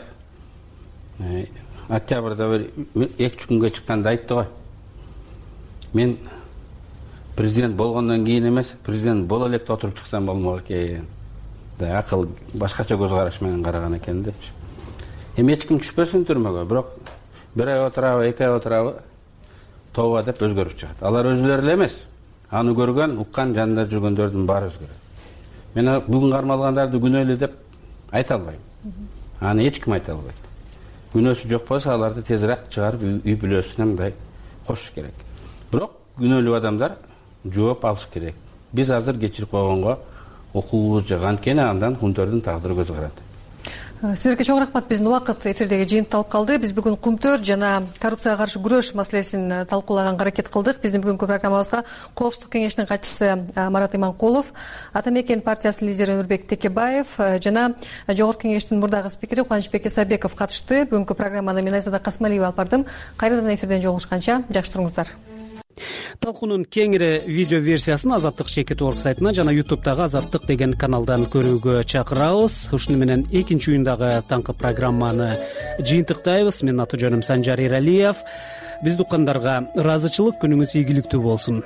октябрда бир 2 күнгө чыкканда айтты го. Мен президент болгондон кийин эмес, президент боло электе отуруп чыксам болмок экен. Да, акыл башкача көз караш менен караган экен депчи. Эми эч ким түшпөсүн түрмөгө, бирок бир ай отурабы, 2 ай отурабы, тооба деп өзгөрүп чыгат. Алар өзүлөрү эле эмес, аны көргөн, уккан, жанында жүргөндөрдүн баары өзгөрөт. Мен бүгүн кармалгандарды күнөөлүү деп айта албайм. Аны эч ким айта албайт. Күнөөсү жок болсо аларды тезирээк чыгарып үй бүлөсүнө мындай кошуш керек. Бирок күнөөлүү адамдар жооп алыш керек. Биз азыр кечирип койгонго укугубуз жок, анткени андан Кумтөрдүн тагдыры көз каранды. Силерге чоң рахмат. Биздин убакыт эфирдеги жыйынтыкталып калды. Биз бүгүн Кумтөр жана коррупцияга каршы күрөш маселесин талкуулаганга аракет кылдык. Биздин бүгүнкү программабызга Коопсуздук кеңешинин катчысы Марат Иманкулов, Ата Мекен партиясынын лидери Өмүрбек Текебаев жана Жогорку кеңештин мурдагы спикери Кубанычбек Исабеков катышты. Бүгүнкү программаны мен Айзада Касмалиева алып бардым. Кайрадан эфирден жолугушканча жакшы туруңуздар. талкуунун кеңири видео версиясын азаттык чекит орг сайтына жана ютубтагы азаттык деген каналдан көрүүгө чакырабыз. Ушуну менен экинчи уюндагы таңкы программаны жыйынтыктайбыз. Менин аты жөнүм Санжар Эралиев. Бизди уккандарга ыраазычылык, күнүңүз ийгиликтүү болсун.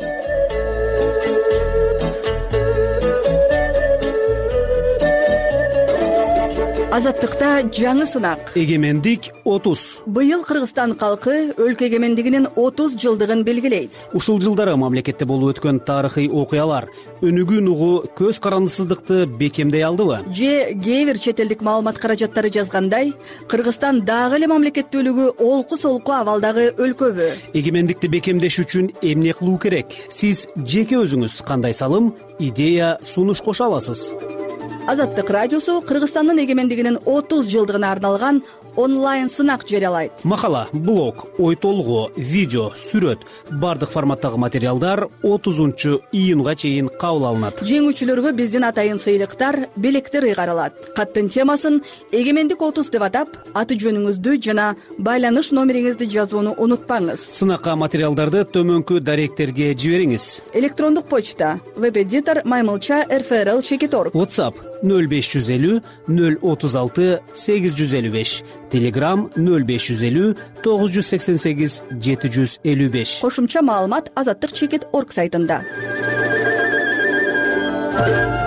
Азаттыкта жаңы сынак. Эгемендик 30. Быйыл Кыргызстан калкы өлкө эгемендигинин 30 жылдыгын белгилейт. Ушул жылдары мамлекетте болуп өткөн тарыхый окуялар өнүгүүн угу көз карандысыздыкты бекемдей алдыбы? Же кээ бир чет элдик маалымат каражаттары жазгандай, Кыргызстан дагы эле мамлекеттүүлүгү олку-солку абалдагы өлкөбү? Эгемендикти бекемдеш үчүн эмне кылуу керек? Сиз жеке өзүңүз кандай салым, идея, сунуш кошо аласыз? Азаттык радиосу Кыргызстандын эгемендигинин 30 жылдыгына арналган онлайн сынак жарыялайт. Макала, блог, ой толгоо, видео, сүрөт, бардык форматтагы материалдар 30 июнга чейин кабыл алынат. Жеңүүчүлөргө биздин атайын сыйлыктар, белектер ыйгарылат. Каттын темасын эгемендик 30 деп атап, аты жөнүңүздү жана байланыш номериңизди жазууну унутпаңыз. Сынакка материалдарды төмөнкү даректерге жибериңиз. Электрондук почта web-editor maymilcha@rfrl.org. WhatsApp 0550 036 855. Telegram 0550 988 755. Кошумча маалымат азаттык чекит орг сайтында.